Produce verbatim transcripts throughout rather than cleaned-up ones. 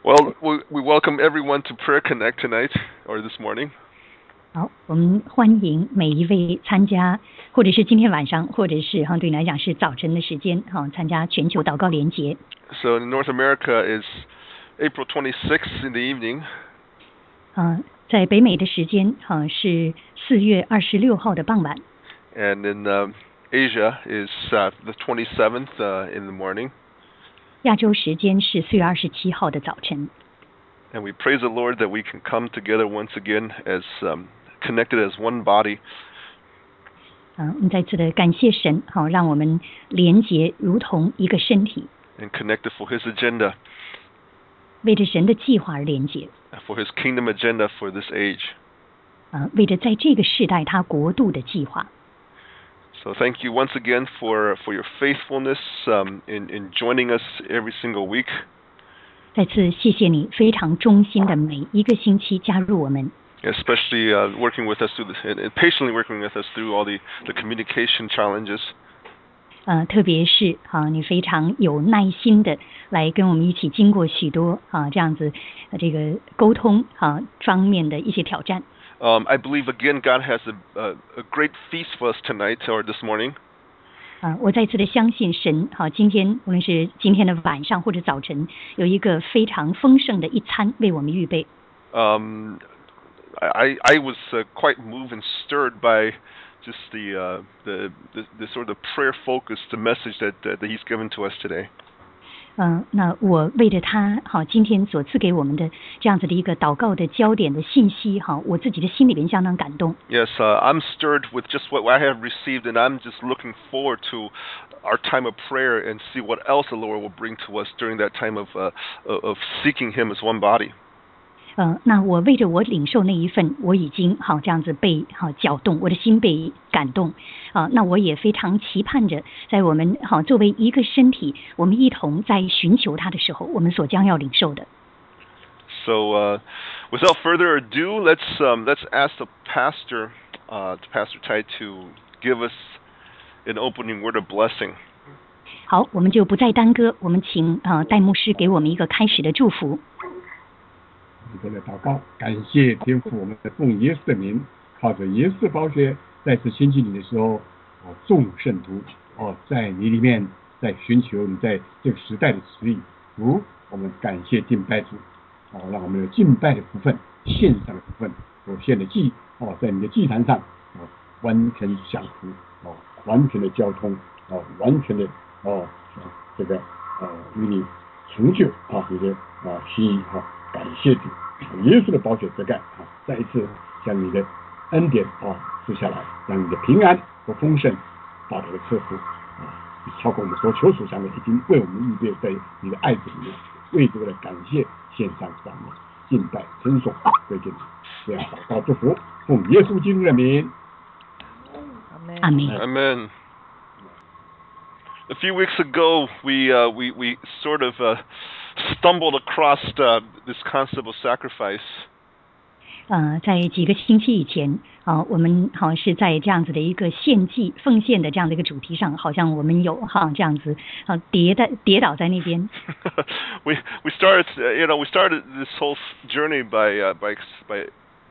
Well, we, we welcome everyone to Prayer Connect tonight or this morning. 好，我们欢迎每一位参加，或者是今天晚上，或者是哈对你来讲是早晨的时间哈，参加全球祷告联结。 So in North America is April twenty-sixth in the evening. 啊，在北美的时间哈是四月二十六号的傍晚。 And in uh, Asia is uh, the twenty-seventh uh, in the morning. 亚洲时间是四月二十七号的早晨。 And we praise the Lord that we can come together once again as um, connected as one body. 啊，我们再次的感谢神，好，让我们连结如同一个身体。 And connected for His agenda. 为着神的计划而连结。 For His kingdom agenda for this age. 啊，为着在这个世代他国度的计划。 So thank you once again for for your faithfulness um, in in joining us every single week. 再次谢谢你非常忠心的每一个星期加入我们。 Especially uh, working with us through the, and patiently working with us through all the the communication challenges. 呃，特别是啊，你非常有耐心的来跟我们一起经过许多啊这样子这个沟通啊方面的一些挑战。 Um, I believe again God has a, a a great feast for us tonight or this morning. 啊，我再次的相信神，好，今天无论是今天的晚上或者早晨，有一个非常丰盛的一餐为我们预备。 Um, I I was uh, quite moved and stirred by just the uh, the, the the sort of prayer focus, the message that uh, that He's given to us today. 嗯，那我为着他好，今天所赐给我们的这样子的一个祷告的焦点的信息哈，我自己的心里边相当感动。 Yes, uh, I'm stirred with just what I have received, and I'm just looking forward to our time of prayer and see what else the Lord will bring to us during that time of uh, of seeking Him as one body. 呃，那我为着我领受那一份，我已经好这样子被好搅动，我的心被感动啊。那我也非常期盼着，在我们好作为一个身体，我们一同在寻求他的时候，我们所将要领受的。 So, uh, without further ado, let's um, let's ask the pastor, uh, Pastor Tai, to give us an opening word of blessing. 好，我们就不再耽搁，我们请啊戴牧师给我们一个开始的祝福。 我们的祷告，感谢天父，我们奉耶稣的名，靠着耶稣的宝血，再次兴起你的时候，哦，众圣徒哦，在你里面，在寻求你在这个时代的指引。如我们感谢敬拜主，哦，让我们有敬拜的部分，献上的部分，所献的祭哦，在你的祭坛上哦，完全降服哦，完全的交通哦，完全的哦，这个呃与你成就啊，你的啊心意哈，感谢主。耶稣的宝血遮盖啊，再一次将你的恩典啊赐下来，让你的平安和丰盛大大的赐福啊，超过我们所求所想的，已经为我们预备在你的爱子里面，为这个的感谢献上赞美敬拜称颂归给你，这样祷告祝福，奉耶稣基督的名， 阿门。 Amen. A few weeks ago, we uh, we we sort of uh, stumbled across uh, this concept of sacrifice. 呃，在几个星期以前啊、呃，我们好像是在这样子的一个献祭奉献的这样的一个主题上，好像我们有哈这样子啊跌的跌倒在那边。 we we started, uh, you know, we started this whole journey by uh, by by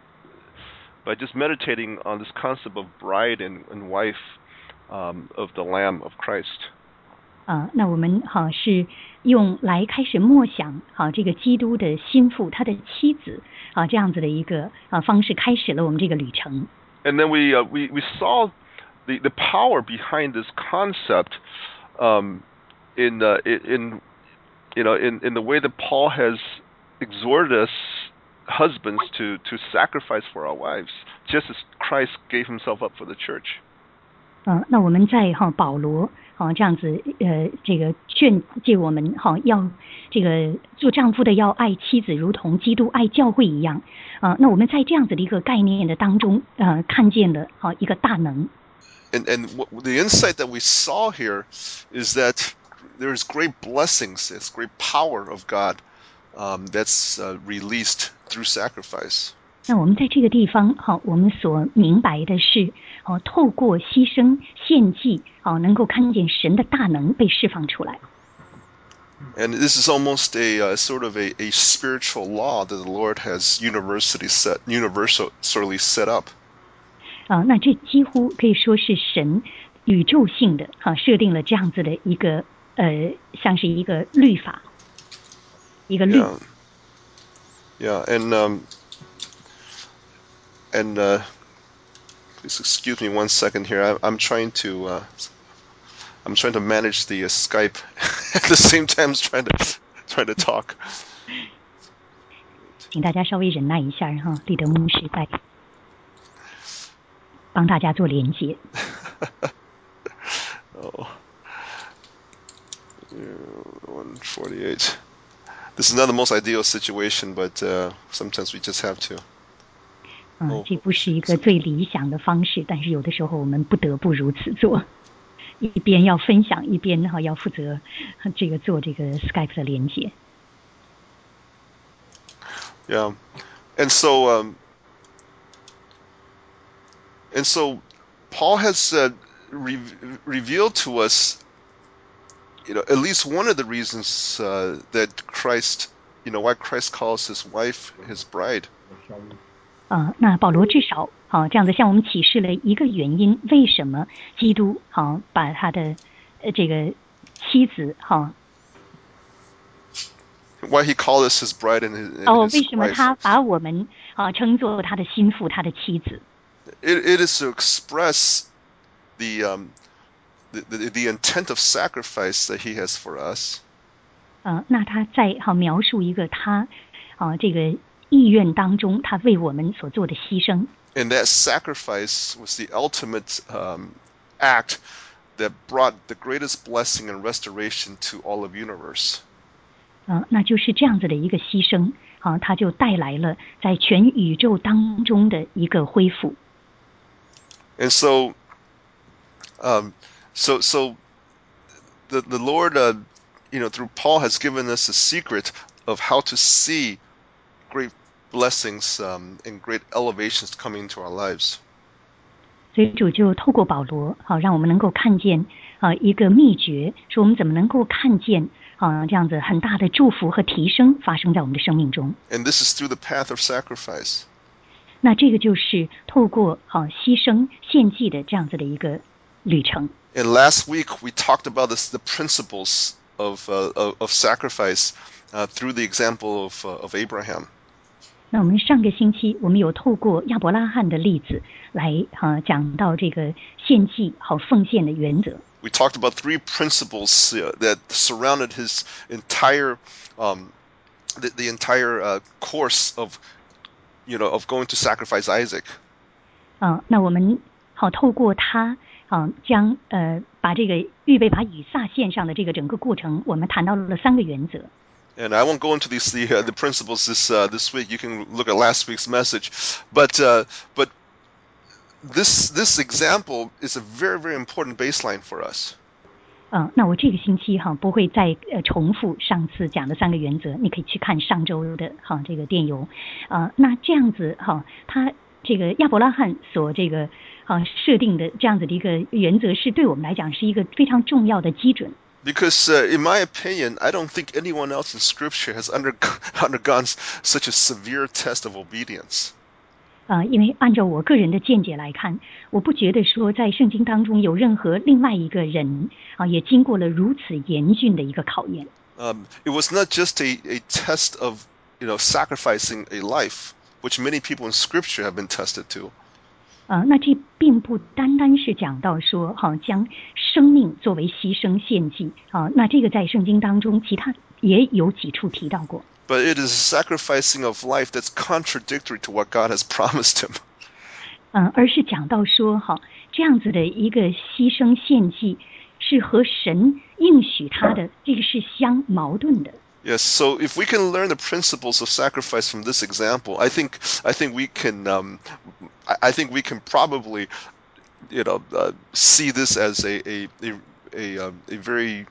by just meditating on this concept of bride and, and wife um, of the Lamb of Christ. 啊，那我们好是用来开始默想好这个基督的心腹，他的妻子啊这样子的一个啊方式，开始了我们这个旅程。 And then we uh, we we saw the the power behind this concept um, in uh, in you know in in the way that Paul has exhorted us husbands to to sacrifice for our wives, just as Christ gave Himself up for the church. 呃，那我们在哈保罗哈这样子呃这个劝诫我们哈要这个做丈夫的要爱妻子如同基督爱教会一样啊、呃，那我们在这样子的一个概念的当中呃看见了哈一个大能。 And and what, the insight that we saw here is that there is great blessings, there's great power of God um, that's uh, released through sacrifice. 那我们在这个地方，好，我们所明白的是，哦，透过牺牲献祭，哦，能够看见神的大能被释放出来。 And this is almost a uh, sort of a, a spiritual law that the Lord has universally set, universally set up. 啊，那这几乎可以说是神宇宙性的哈、啊、设定了这样子的一个呃，像是一个律法，一个律。 Yeah, yeah, and um, and uh, please excuse me one second here. I, I'm trying to uh, I'm trying to manage the uh, Skype at the same time as trying to trying to talk. 请大家稍微忍耐一下哈，立德牧师在帮大家做连接。 Oh, one forty-eight. This is not the most ideal situation, but uh, sometimes we just have to. 嗯，这不是一个最理想的方式，但是有的时候我们不得不如此做。一边要分享，一边哈要负责这个做这个 Skype 的连接。 Yeah, and so um, and so Paul has uh, re- revealed to us, you know, at least one of the reasons uh, that Christ, you know, why Christ calls his wife his bride. 啊、呃，那保罗至少好、啊、这样子向我们启示了一个原因，为什么基督好、啊、把他的呃这个妻子好。啊 Why he called us his bride and his, and 哦， his 为什么 wife. 他把我们啊称作他的心腹，他的妻子？ It, it is to express the um the, the the intent of sacrifice that he has for us. 呃，那他在好、啊、描述一个他啊这个意愿当中，他为我们所做的牺牲。 And that sacrifice was the ultimate um, act that brought the greatest blessing and restoration to all of universe. 啊、呃，那就是这样子的一个牺牲，啊，它就带来了在全宇宙当中的一个恢复。 And so, um, so, so, the the Lord, uh, you know, through Paul has given us a secret of how to see great blessings um, and great elevations coming into our lives. 所以主就透过保罗，好、啊，让我们能够看见啊一个秘诀，说我们怎么能够看见。啊，这样子很大的祝福和提升发生在我们的生命中。 And this is through the path of sacrifice. 那这个就是透过好、啊、牺牲献祭的这样子的一个旅程。 And last week we talked about this, the principles of uh, of, of sacrifice uh, through the example of uh, of Abraham. 那我们上个星期我们有透过亚伯拉罕的例子来哈、啊、讲到这个献祭好奉献的原则。 We talked about three principles uh, that surrounded his entire, um, the, the entire uh, course of, you know, of going to sacrifice Isaac. 啊，那我们好透过他啊，将呃把这个预备把以撒献上的这个整个过程，我们谈到了三个原则。 And I won't go into these the uh, the principles this uh, this week. You can look at last week's message, but uh, but. This this example is a very very important baseline for us. 嗯，那我这个星期哈不会再呃重复上次讲的三个原则，你可以去看上周的哈这个电邮，啊、呃，那这样子哈，他这个亚伯拉罕所这个啊设定的这样子的一个原则，是对我们来讲是一个非常重要的基准。 Because uh, in my opinion, I don't think anyone else in Scripture has under, undergone such a severe test of obedience. 啊、呃，因为按照我个人的见解来看，我不觉得说在圣经当中有任何另外一个人啊、呃，也经过了如此严峻的一个考验。 Um, it was not just a, a test of, you know, sacrificing a life, which many people in Scripture have been tested to. 啊、呃，那这并不单单是讲到说，哈、啊，将生命作为牺牲献祭啊，那这个在圣经当中其他也有几处提到过。 But it is a sacrificing of life that's contradictory to what God has promised him. 嗯，而是讲到说，哈，这样子的一个牺牲献祭是和神应许他的，这个是相矛盾的。 Yes, so if we can learn the principles of sacrifice from this example, I think I think we can um, I, I think we can probably, you know, uh, see this as a a a a, um, a very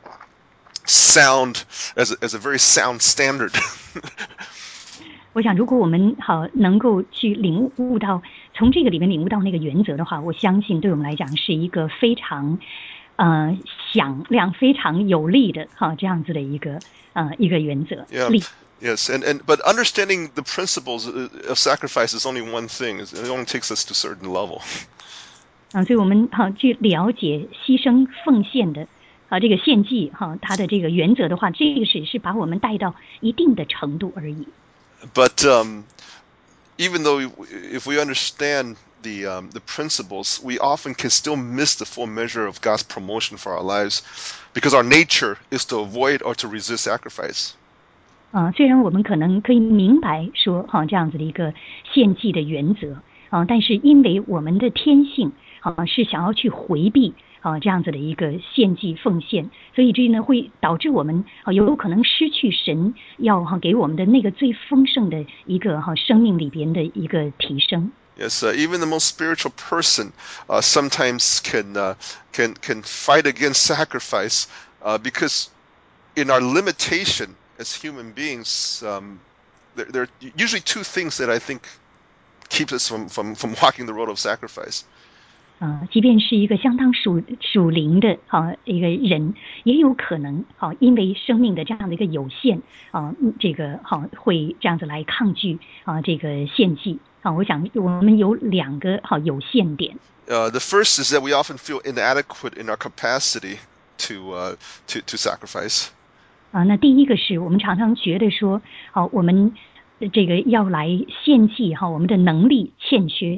sound as a, as a very sound standard. 我想，如果我们好能够去领悟到，从这个里面领悟到那个原则的话，我相信对我们来讲是一个非常呃响亮、非常有力的哈这样子的一个呃一个原则。 Yeah. Yes, and, and but understanding the principles of sacrifice is only one thing. It only takes us to a certain level. 啊，所以我们哈去了解牺牲奉献的啊这个献祭哈它的这个原则的话，这个是是把我们带到一定的程度而已。 But um, even though if we understand the um, the principles, we often can still miss the full measure of God's promotion for our lives, because our nature is to avoid or to resist sacrifice. 啊，虽然我们可能可以明白说哈这样子的一个献祭的原则啊，但是因为我们的天性啊是想要去回避啊这样子的一个献祭奉献，所以这呢会导致我们啊有可能失去神要哈给我们的那个最丰盛的一个哈生命里边的一个提升。 Yes, uh, even the most spiritual person uh, sometimes can uh, can can fight against sacrifice uh, because in our limitation as human beings, um, there, there are usually two things that I think keeps us from, from, from walking the road of sacrifice. 啊，即便是一个相当属属灵的啊一个人，也有可能啊，因为生命的这样的一个有限啊，这个好会这样子来抗拒啊这个献祭啊。我想我们有两个好有限点。 Uh, the first is that we often feel inadequate in our capacity to uh, to to sacrifice. 啊，那第一个是我们常常觉得说，好，我们这个要来献祭哈，我们的能力欠缺。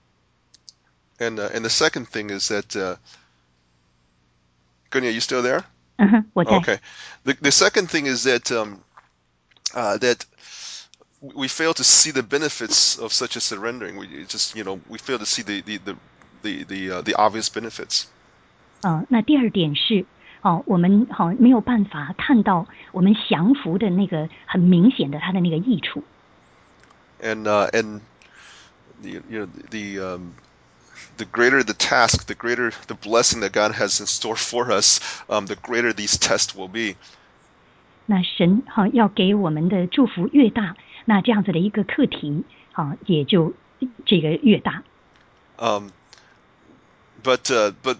And uh, and the second thing is that, uh, Gunya, are you still there? 嗯哼，我在。 Okay. The the second thing is that um, uh, that we fail to see the benefits of such a surrendering. We just you know we fail to see the the the the the, uh, the obvious benefits. 啊，那第二点是。哦，我们好没有办法看到我们降服的那个很明显的它的那个益处。 And uh, and the you know the um, the greater the task, the greater the blessing that God has in store for us, um, the greater these tests will be. 那神好要给我们的祝福越大，那这样子的一个课题好也就这个越大。 Um, but uh, but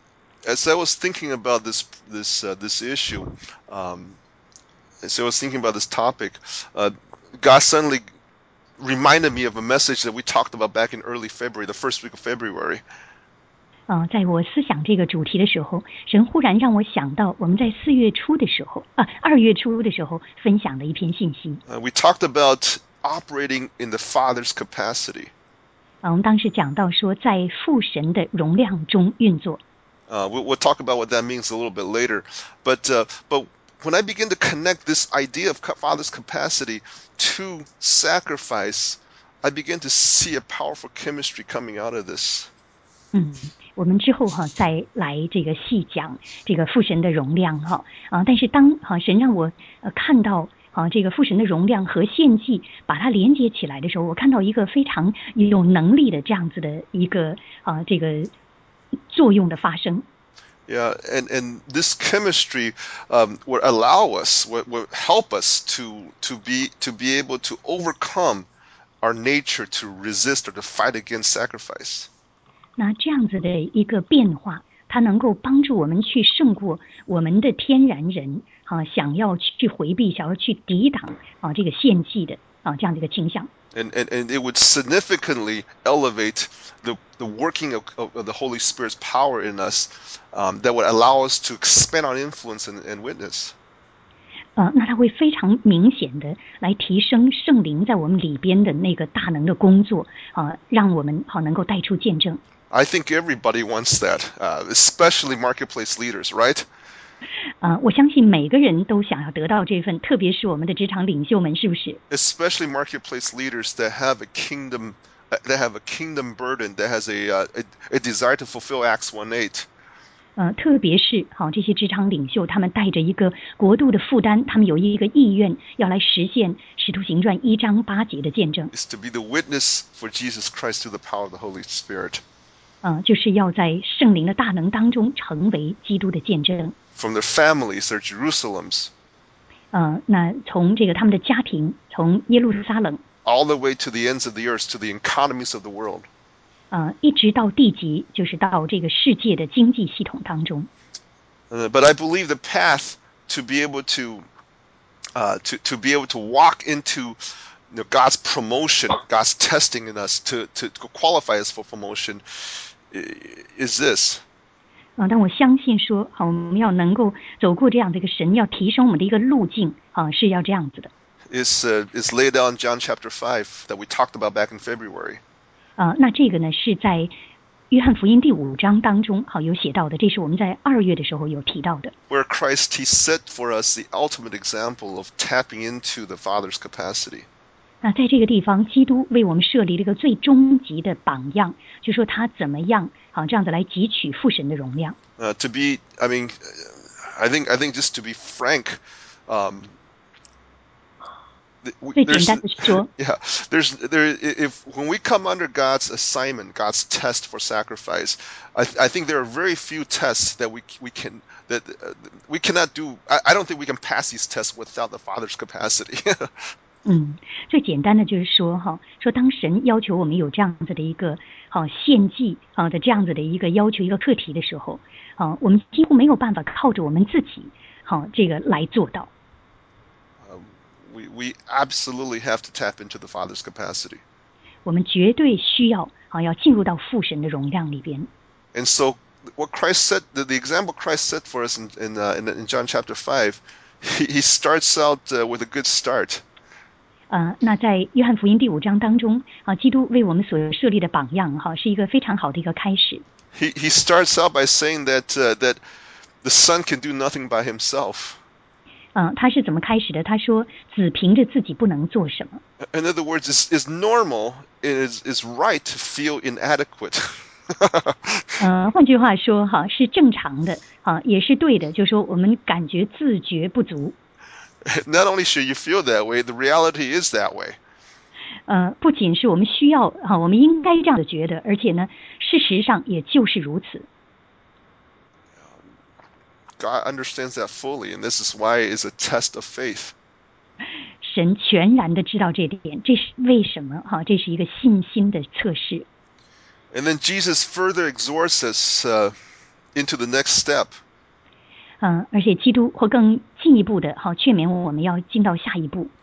as I was thinking about this this uh, this issue, um, as I was thinking about this topic, uh, God suddenly reminded me of a message that we talked about back in early February, the first week of February. 啊，在我思想这个主题的时候，神忽然让我想到我们在四月初的时候啊，二月初的时候分享的一篇信息。 Uh, we talked about operating in the Father's capacity. 啊，我们当时讲到说，在父神的容量中运作。 Uh, we'll, we'll talk about what that means a little bit later, but uh, but when I begin to connect this idea of Father's capacity to sacrifice, I begin to see a powerful chemistry coming out of this. 嗯，我们之后哈再来这个细讲这个父神的容量哈啊，但是当哈神让我呃看到啊这个父神的容量和献祭把它连接起来的时候，我看到一个非常有能力的这样子的一个啊这个作用的发生。 Yeah, and, and this chemistry um, would allow us, would, would help us to to be to be able to overcome our nature to resist or to fight against sacrifice. 那这样子的一个变化，它能够帮助我们去胜过我们的天然人啊，想要去回避、想要去抵挡啊这个献祭的啊这样的一个倾向。 And, and, and it would significantly elevate the, the working of, of the Holy Spirit's power in us, um, that would allow us to expand our influence and, and witness. 呃，那它会非常明显的来提升圣灵在我们里边的那个大能的工作啊，让我们好能够带出见证。 I think everybody wants that, uh, especially marketplace leaders, right? 啊，我相信每个人都想要得到这份，特别是我们的职场领袖们，是不是？ Especially marketplace leaders that have a kingdom, that have a kingdom burden, that has a uh, a, a desire to fulfill Acts one eight. 呃，特别是好这些职场领袖，他们带着一个国度的负担，他们有一个意愿要来实现使徒行传一章八节的见证。 Is to be the witness for Jesus Christ through the power of the Holy Spirit. 呃，就是要在圣灵的大能当中成为基督的见证。 From their families, their Jerusalems. 呃，那从这个他们的家庭，从耶路撒冷 all the way to the ends of the earth, to the economies of the world. 呃，一直到地极，就是到这个世界的经济系统当中。 Uh, but I believe the path to be able to uh, to to be able to walk into you know, God's promotion, God's testing in us to to qualify us for promotion is this. 啊，但我相信说，好，我们要能够走过这样的一个神要提升我们的一个路径啊，是要这样子的。 Is uh, is laid out in John chapter five that we talked about back in February. 啊，那这个呢是在约翰福音第五章当中好有写到的，这是我们在二月的时候有提到的。 Where Christ he set for us the ultimate example of tapping into the Father's capacity. 那在这个地方，基督为我们设立了一个最终极的榜样，就说他怎么样好这样子来汲取父神的容量。 Uh, to be, I mean, I think, I think just to be frank, um, 最简单的说 yeah, there's there. If when we come under God's assignment, God's test for sacrifice, I, I think there are very few tests that we we can that uh, we cannot do. I, I don't think we can pass these tests without the Father's capacity. 嗯，最简单的就是说哈，说当神要求我们有这样子的一个好献祭啊的这样子的一个要求一个课题的时候，啊，我们几乎没有办法靠着我们自己好这个来做到。 Um, we we absolutely have to tap into the Father's capacity. 我们绝对需要啊要进入到父神的容量里边。 And so, what Christ said, the, the example Christ set for us in in, uh, in, in John chapter five, he, he starts out uh, with a good start. 呃，那在约翰福音第五章当中啊，基督为我们所设立的榜样哈，是一个非常好的一个开始。 He he starts out by saying that uh, that the Son can do nothing by himself. 嗯、呃，他是怎么开始的？他说：“子凭着自己不能做什么。” In other words, it's, it's normal, it is is right to feel inadequate. 呃，换句话说哈，是正常的啊，也是对的，就是说我们感觉自觉不足。 Not only should you feel that way, the reality is that way. 呃，不仅是我们需要啊，我们应该这样的觉得，而且呢，事实上也就是如此。 God understands that fully, and this is why it's a test of faith. 神全然的知道这点，这是为什么哈？这是一个信心的测试。 And then Jesus further exhorts us uh, into the next step. 嗯，而且基督会更进一步的好劝勉我们要进到下一步。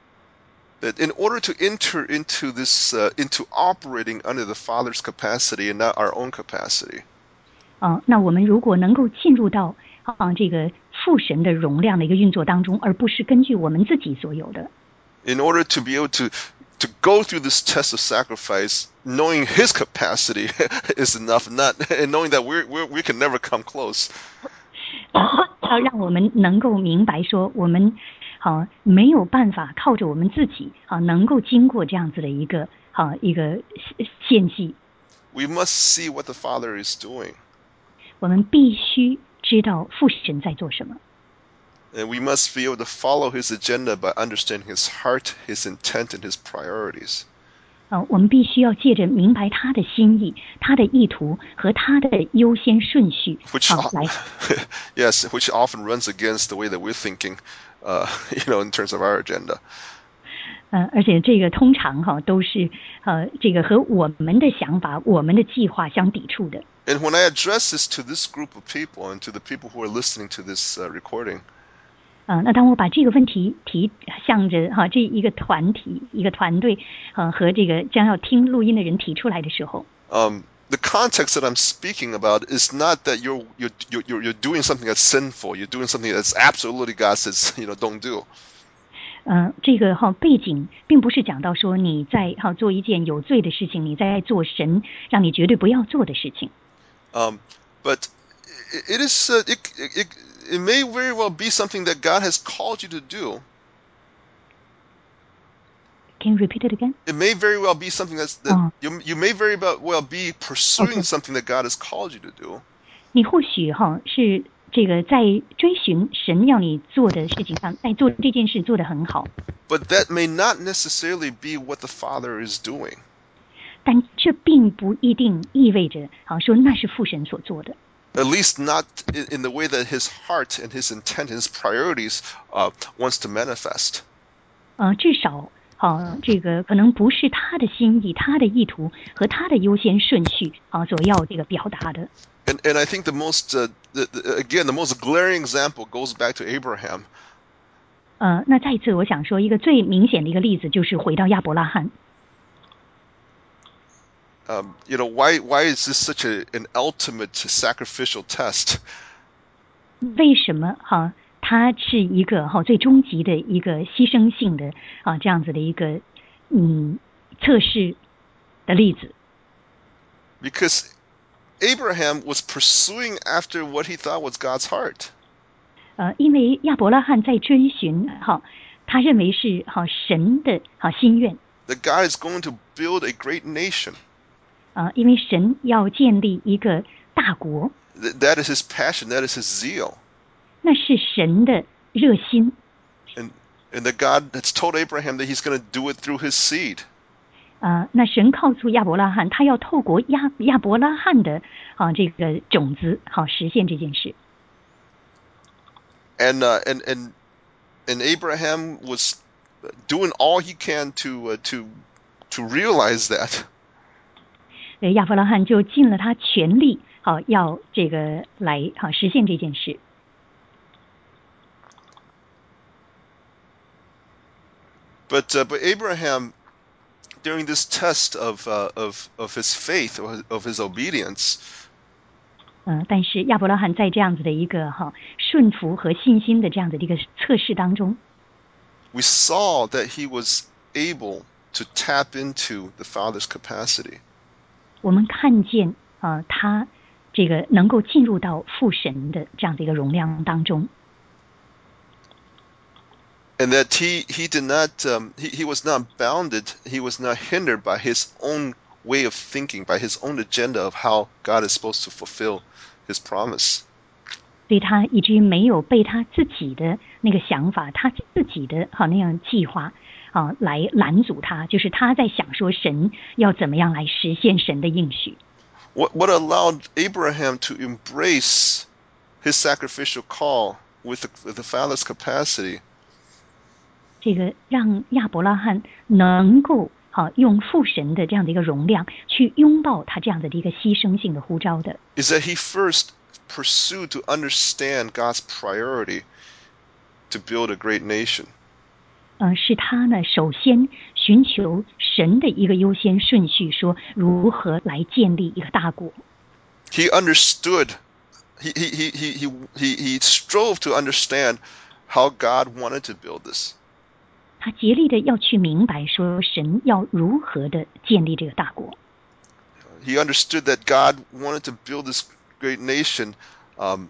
That in order to enter into this, uh, into operating under the Father's capacity and not our own capacity. 啊，那我们如果能够进入到啊这个父神的容量的一个运作当中，而不是根据我们自己所有的。 In order to be able to to go through this test of sacrifice, knowing His capacity is enough, not and knowing that we we we can never come close. 要让我们能够明白说，我们好没有办法靠着我们自己啊，能够经过这样子的一个好一个献祭。 We must see what the Father is doing. 我们必须知道父神在做什么。 And we must be able to follow His agenda by understanding His heart, His intent, and His priorities. 啊，我们必须要借着明白他的心意、他的意图和他的优先顺序， Which 啊，来 yes, which often runs against the way that we're thinking, uh, you know, in terms of our agenda. 呃，而且这个通常哈都是呃这个和我们的想法、我们的计划相抵触的。 And when I address this to this group of people and to the people who are listening to this uh, recording, 啊，那当我把这个问题提向着哈这一个团体、一个团队，呃和这个将要听录音的人提出来的时候， um, the context that I'm speaking about is not that you're you're you're you're doing something that's sinful. You're doing something that's absolutely God says, you know, don't do. 呃，这个哈背景并不是讲到说你在哈做一件有罪的事情，你在做神让你绝对不要做的事情。 Um, but it, it is uh, it, it it may very well be something that God has called you to do. Can you repeat it again? It may very well be something that's that Oh. you you may very well be pursuing Okay. something that God has called you to do. 你或许哈是这个在追寻神要你做的事情上，在做这件事做得很好， But that may not necessarily be what the Father is doing. 但这并不一定意味着好说那是父神所做的。 At least not in, in the way that His heart and His intent and His priorities uh, wants to manifest. 呃，至少好这个可能不是他的心意、他的意图和他的优先顺序啊所要这个表达的。 And and I think the most uh, the, the, again the most glaring example goes back to Abraham. 呃，那再一次我想说一个最明显的一个例子，就是回到亚伯拉罕。 Um, you know, why why is this such a, an ultimate sacrificial test? 为什么哈？它是一个哈最终极的一个牺牲性的啊这样子的一个嗯测试的例子。 Because Abraham was pursuing after what he thought was God's heart. 呃，因为亚伯拉罕在追寻哈，他认为是哈神的哈心愿。 That God is going to build a great nation. 啊，因为神要建立一个大国。 That is his passion. That is his zeal. 那是神的热心。 And and that God has told Abraham that he's going to do it through his seed. 啊，那神告诉亚伯拉罕，他要透过亚亚伯拉罕的啊这个种子，好实现这件事。 And uh, and and and Abraham was doing all he can to uh, to to realize that. 呃，亚伯拉罕就尽了他全力，好要这个来好实现这件事。 But uh, but Abraham, during this test of uh, of of his faith, of his obedience. 嗯，但是亚伯拉罕在这样子的一个哈顺服和信心的这样子的一个测试当中 ，we saw that he was able to tap into the Father's capacity. 我们看见啊，他这个能够进入到父神的这样的一个容量当中。 And that he he did not um, he he was not bounded, he was not hindered by his own way of thinking, by his own agenda of how God is supposed to fulfill his promise. 所以他以至于没有被他自己的那个想法，他自己的好那样计划啊来拦阻他，就是他在想说神要怎么样来实现神的应许。 What what allowed Abraham to embrace his sacrificial call with the, with the Father's capacity? 这个让亚伯拉罕能够好用父神的这样的一个容量去拥抱他这样的一个牺牲性的呼召的。 Is that he first pursued to understand God's priority to build a great nation. 呃，是他呢首先寻求神的一个优先顺序，说如何来建立一个大国。 He understood, he, he, he, he, he, he strove to understand how God wanted to build this. 他竭力的要去明白说神要如何的建立这个大国。 He understood that God wanted to build this great nation, um,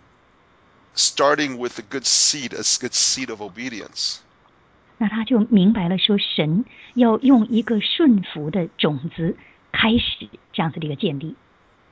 starting with a good seed, a good seed of obedience. 那他就明白了说神要用一个顺服的种子开始这样子的一个建立。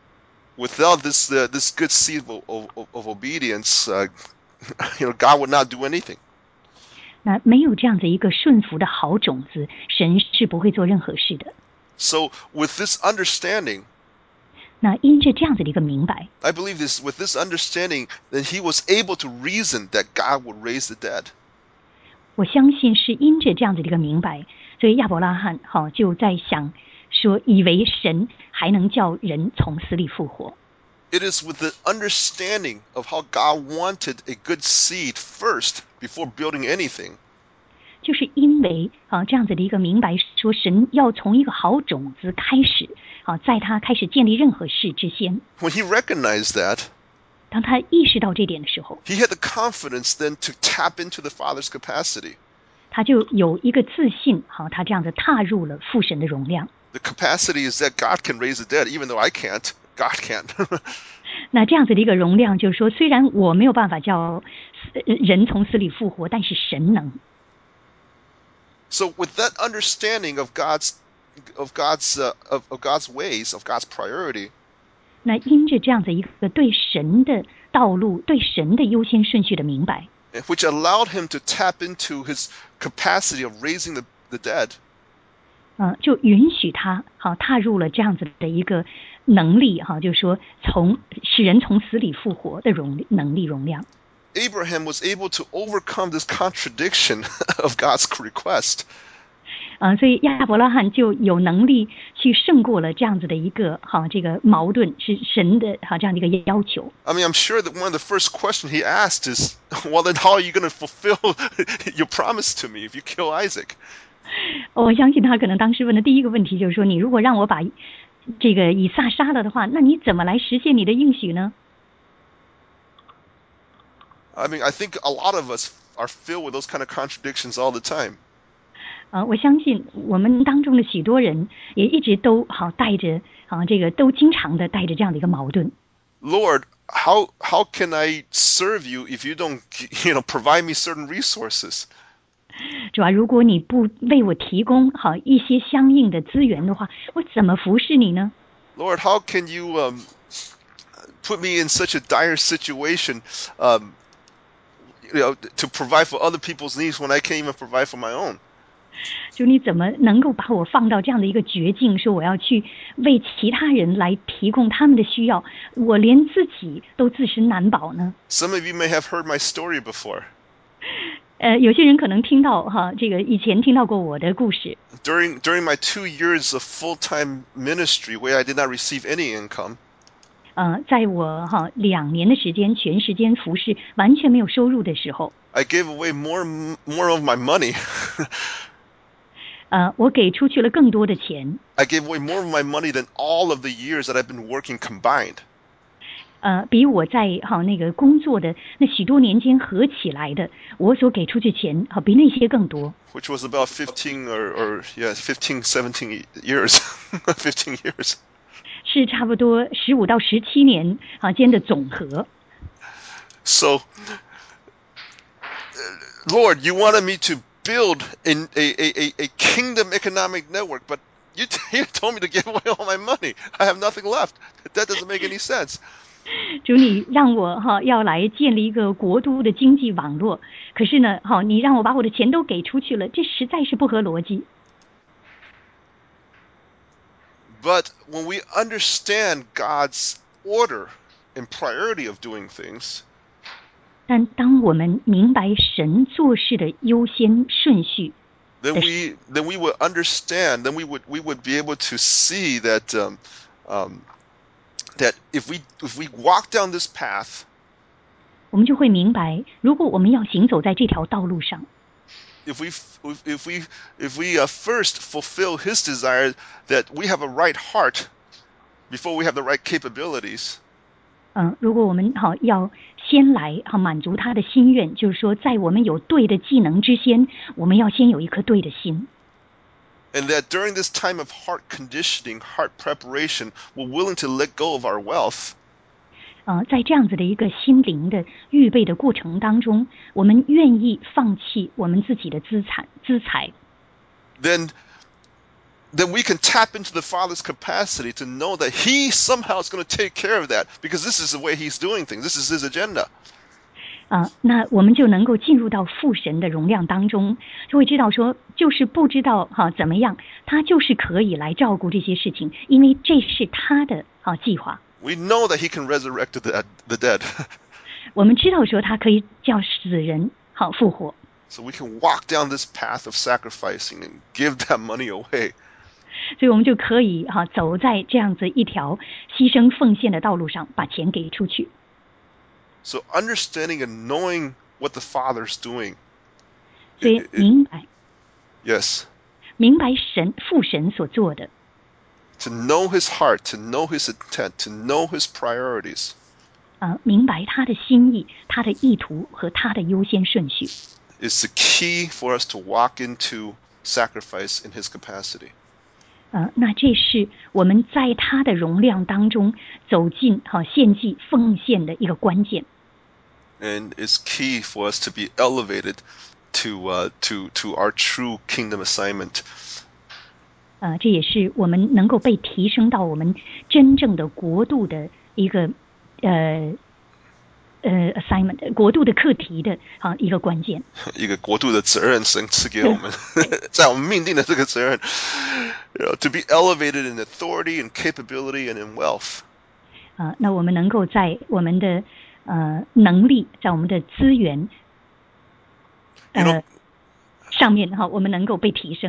Without this uh, this good seed of, of, of obedience, uh, you know, God would not do anything. 那没有这样子一个顺服的好种子，神是不会做任何事的。 So with this understanding, 那因着这样子的一个明白 I believe this with this understanding that he was able to reason that God would raise the dead. 我相信是因着这样子的一个明白，所以亚伯拉罕好就在想说，以为神还能叫人从死里复活。 It is with the understanding of how God wanted a good seed first before building anything. 就是因为啊这样子的一个明白，说神要从一个好种子开始啊，在他开始建立任何事之前， When he recognized that, 当他意识到这点的时候， he had the confidence then to tap into the Father's capacity. 他就有一个自信，好，他这样子踏入了父神的容量。 The capacity is that God can raise the dead, even though I can't. God can. 那这样子的一个容量，就是说，虽然我没有办法叫人从死里复活，但是神能。 So with that understanding of God's of God's uh, of, of God's ways, of God's priority, 那因着这样子一个对神的道路、对神的优先顺序的明白， which allowed him to tap into his capacity of raising the, the dead, 呃，就允许他好踏入了这样子的一个能力哈，就是说从使人从死里复活的容能力容量。 Abraham was able to overcome this contradiction of God's request. 啊、呃，所以亚伯拉罕就有能力去胜过了这样子的一个哈这个矛盾，是神的哈这样的一个要求。 I mean, I'm sure that one of the first questions he asked is, well, then how are you going to fulfill your promise to me if you kill Isaac? 我相信他可能当时问的第一个问题就是说，你如果让我把这个以撒杀了的话，那你怎么来实现你的应许呢？ I mean, I think a lot of us are filled with those kind of contradictions all the time. 呃，我相信我们当中的许多人也一直都好带着啊，这个都经常的带着这样的一个矛盾。 Lord, how how can I serve you if you don't, you know, provide me certain resources? 主啊，如果你不为我提供好一些相应的资源的话，我怎么服侍你呢？ Lord, how can you um, put me in such a dire situation, um, you know, to provide for other people's needs when I can't even provide for my own? 就你怎么能够把我放到这样的一个绝境，说我要去为其他人来提供他们的需要，我连自己都自身难保呢？ Some of you may have heard my story before. 呃，有些人可能听到哈，这个以前听到过我的故事。 During during my two years of full-time ministry, where I did not receive any income, 呃，在我哈两年的时间全时间服侍，完全没有收入的时候， I gave away more more of my money. 呃，我给出去了更多的钱， I gave away more of my money than all of the years that I've been working combined. 呃，比我在哈那个工作的那许多年间合起来的，我所给出去钱，好比那些更多。 Which was about fifteen or, or yeah, fifteen, seventeen years. fifteen years. 是差不多十五到十七年啊间的总和。 So, Lord, you wanted me to build in a, a, a kingdom economic network, but you, t- you told me to give away all my money. I have nothing left. That doesn't make any sense. 主，你让我哈要来建立一个国都的经济网络，可是呢，好，你让我把我的钱都给出去了，这实在是不合逻辑。 But when we understand God's order and priority of doing things, 但当我们明白神做事的优先顺序， then we then we would understand. Then we would we would be able to see that um, um, that if we if we walk down this path, 我们就会明白，如果我们要行走在这条道路上， if we if we if we uh, first fulfill His desire that we have a right heart before we have the right capabilities, 嗯、呃，如果我们好要先来好满足他的心愿，就是说，在我们有对的技能之先，我们要先有一颗对的心。 and that during this time of heart conditioning, heart preparation, we're willing to let go of our wealth. 呃，在这样子的一个心灵的预备的过程当中，我们愿意放弃我们自己的资产资财， Then then we can tap into the Father's capacity to know that He somehow is going to take care of that because this is the way He's doing things. This is His agenda. 啊、呃，那我们就能够进入到父神的容量当中，就会知道说，就是不知道哈、啊、怎么样，他就是可以来照顾这些事情，因为这是他的啊计划。 We know that He can resurrect the dead. The dead. 我们知道说他可以叫死人好复活， So we can walk down this path of sacrificing and give that money away. 所以我们就可以哈、啊、走在这样子一条牺牲奉献的道路上，把钱给出去。 So understanding and knowing what the Father's doing. 所以 It- it- 明白 yes. 明白神父神所做的， To know His heart, to know His intent, to know His priorities 呃，明白他的心意、他的意图和他的优先顺序， is the key for us to walk into sacrifice in His capacity. 呃，那这是我们在他的容量当中走进好、献祭奉献的一个关键。 And it's key for us to be elevated to uh, to to our true kingdom assignment. 呃，这也是我们能够被提升到我们真正的国度的一个呃呃 assignment 国度的课题的啊一个关键。 一个国度的责任，神赐给我们，在我们命定的这个责任 you know, to be elevated in authority and capability and in wealth. 啊、那我们能够在我们的呃能力，在我们的资源 You know, 呃上面哈，我们能够被提升。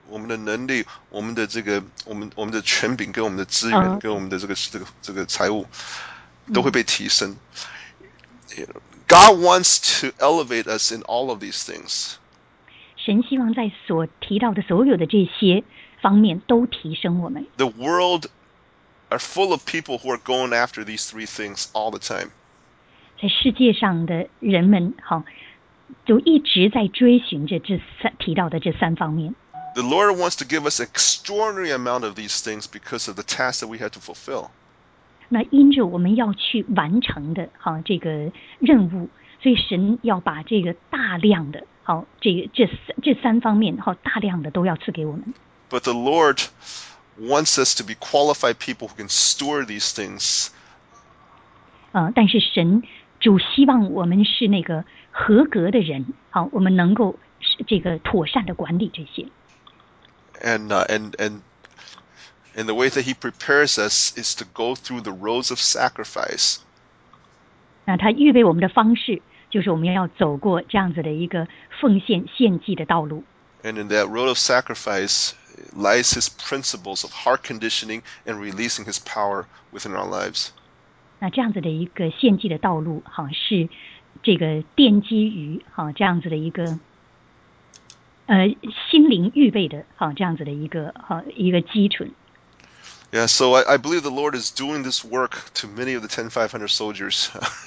我们的能力，我们的这个，我们我们的权柄跟我们的资源， 呃跟我们的这个这个这个财务，都嗯会被提升。God wants to elevate us in all of these things. 神希望在所提到的所有的这些方面都提升我们。 The world are full of people who are going after these three things all the time. 在世界上的人们，好，就一直在追寻着这三提到的这三方面。 The Lord wants to give us an extraordinary amount of these things because of the task that we have to fulfill. 那因着我们要去完成的好这个任务，所以神要把这个大量的好这个这这三方面好大量的都要赐给我们。 But the Lord wants us to be qualified people who can store these things. 啊，但是神主希望我们是那个合格的人，好，我们能够这个妥善的管理这些。 And, uh, and, and, and the way that he prepares us is to go through the roads of sacrifice. 那他预备我们的方式，就是我们要走过这样子的一个奉献献祭的道路。 And in that road of sacrifice lies his principles of heart conditioning and releasing his power within our lives. 那这样子的一个献祭的道路，好是这个奠基于好这样子的一个呃心灵预备的好这样子的一个好一个基准。 Yeah, so I, I believe the Lord is doing this work to many of the ten five hundred soldiers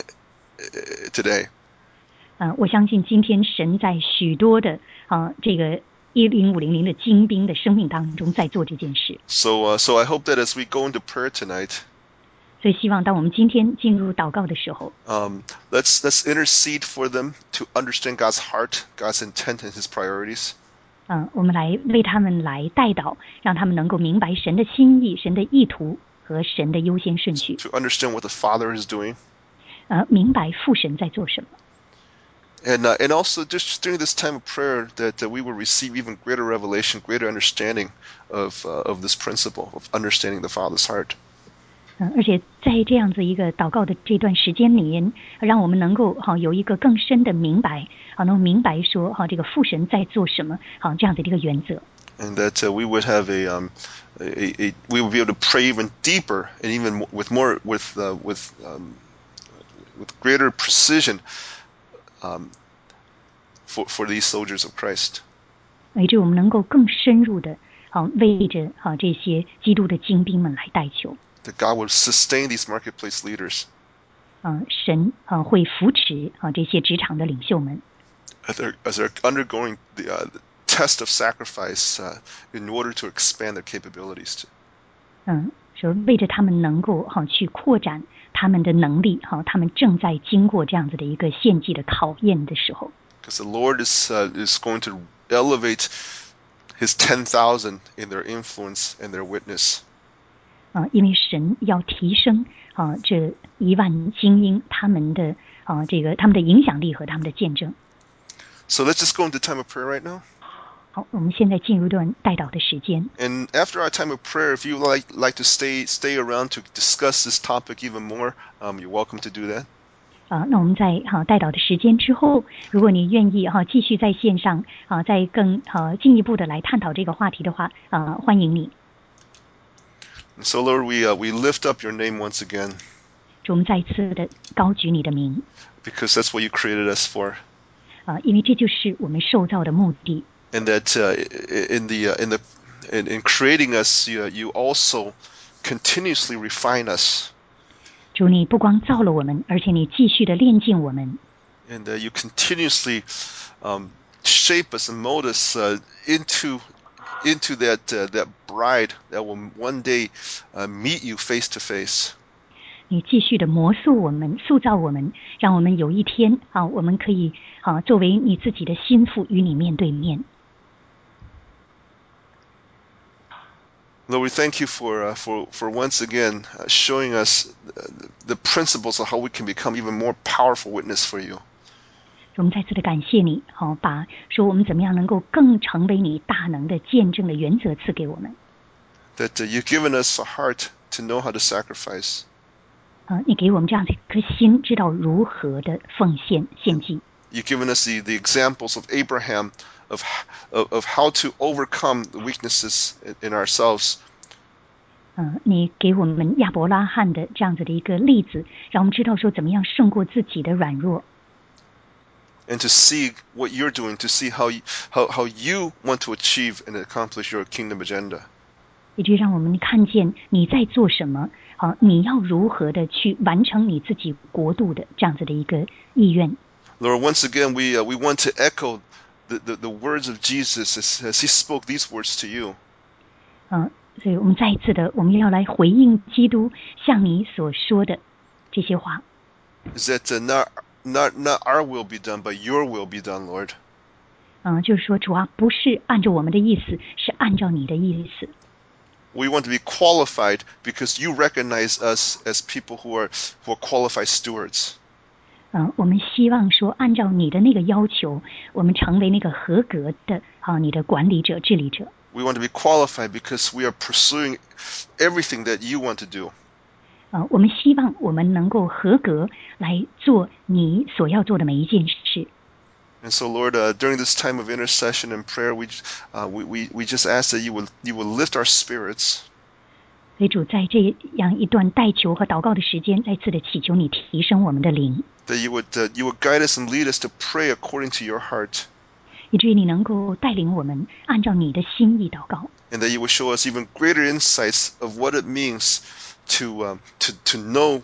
today. 啊，我相信今天神在许多的啊这个一零五零零的精兵的生命当中在做这件事。 So, uh, so I hope that as we go into prayer tonight, 所以希望当我们今天进入祷告的时候， um, let's let's intercede for them to understand God's heart, God's intent, and His priorities. 嗯，我们来为他们来代祷，让他们能够明白神的心意、神的意图和神的优先顺序， To understand what the Father is doing, 呃，明白父神在做什么。 and uh, and also just during this time of prayer that uh, we will receive even greater revelation, greater understanding of uh, of this principle of understanding the Father's heart. 嗯，而且在这样子一个祷告的这段时间里面，让我们能够好有一个更深的明白，好能明白说好这个父神在做什么，好这样子的一个原则。 And that uh, we would have a, um, a, a we would be able to pray even deeper and even mo- with more with uh, with um, with greater precision um, for for these soldiers of Christ. 以致我们能够更深入的好为着好这些基督的精兵们来代求。 That God would sustain these marketplace leaders 嗯，神啊会扶持啊这些职场的领袖们， as they're as they're undergoing the, uh, the test of sacrifice uh, in order to expand their capabilities. To. 嗯，说为着他们能够好去扩展他们的能力，好，他们正在经过这样子的一个献祭的考验的时候。 Because the Lord is uh, is going to elevate His ten thousand in their influence and their witness. 啊，因为神要提升啊这一万精英他们的啊这个他们的影响力和他们的见证。 So let's just go into time of prayer right now. 好，我们现在进入一段代祷的时间。 And after our time of prayer, if you would like like to stay stay around to discuss this topic even more, um, you're welcome to do that. 啊，那我们在哈代祷的时间之后，如果你愿意哈继续在线上啊再更啊进一步的来探讨这个话题的话，啊欢迎你。 And so, Lord, we uh, we lift up your name once again 主，我们再一次的高举你的名， because that's what you created us for, 啊，因为这就是我们受造的目的。 and that uh, in the uh, in the in, in creating us, you, you also continuously refine us, 主，你不光造了我们，而且你继续的炼净我们， and uh, you continuously um, shape us and mold us uh, into into that uh, that bride that will one day uh, meet you face to face. 你继续的磨塑我们，塑造我们，让我们有一天啊，我们可以啊作为你自己的心腹与你面对面。 Lord, we thank you for uh, for for once again uh, showing us the, the principles of how we can become even more powerful witness for you. 我们再次的感谢你，好，把说我们怎么样能够更成为你大能的见证的原则赐给我们。 That uh, you've given us a heart to know how to sacrifice. 啊，你给我们这样的一颗心，知道如何的奉献献祭。 You've given us the, the examples of Abraham, of, of, of how to overcome the weaknesses in, in ourselves. 呃，你给我们亚伯拉罕的这样子的一个例子，让我们知道说怎么样胜过自己的软弱。 And to see what you're doing, to see how you, how, how you want to achieve and accomplish your kingdom agenda. 也就让我们看见你在做什么，好，你要如何的去完成你自己国度的这样子的一个意愿。 Lord, once again, we uh, we want to echo the, the, the words of Jesus as, as he spoke these words to you. 嗯、呃，所以我们再一次的，我们要来回应基督向你所说的这些话。 Is that uh, not not not our will be done, but your will be done, Lord. 嗯、呃，就是说主啊，不是按照我们的意思，是按照你的意思。 We want to be qualified because you recognize us as people who are who are qualified stewards. 嗯、呃，我们希望说，按照你的那个要求，我们成为那个合格的啊，你的管理者、治理者。 We want to be qualified because we are pursuing everything that you want to do. 呃，我们希望我们能够合格来做你所要做的每一件事。 And so, Lord, uh, during this time of intercession and prayer, we, uh, we we we just ask that you will you will lift our spirits. 所以主在这样一段代求和祷告的时间，再次的祈求你提升我们的灵。 That you would uh, you would guide us and lead us to pray according to your heart. 以至于你能够带领我们按照你的心意祷告。 And that you would show us even greater insights of what it means to um, to to know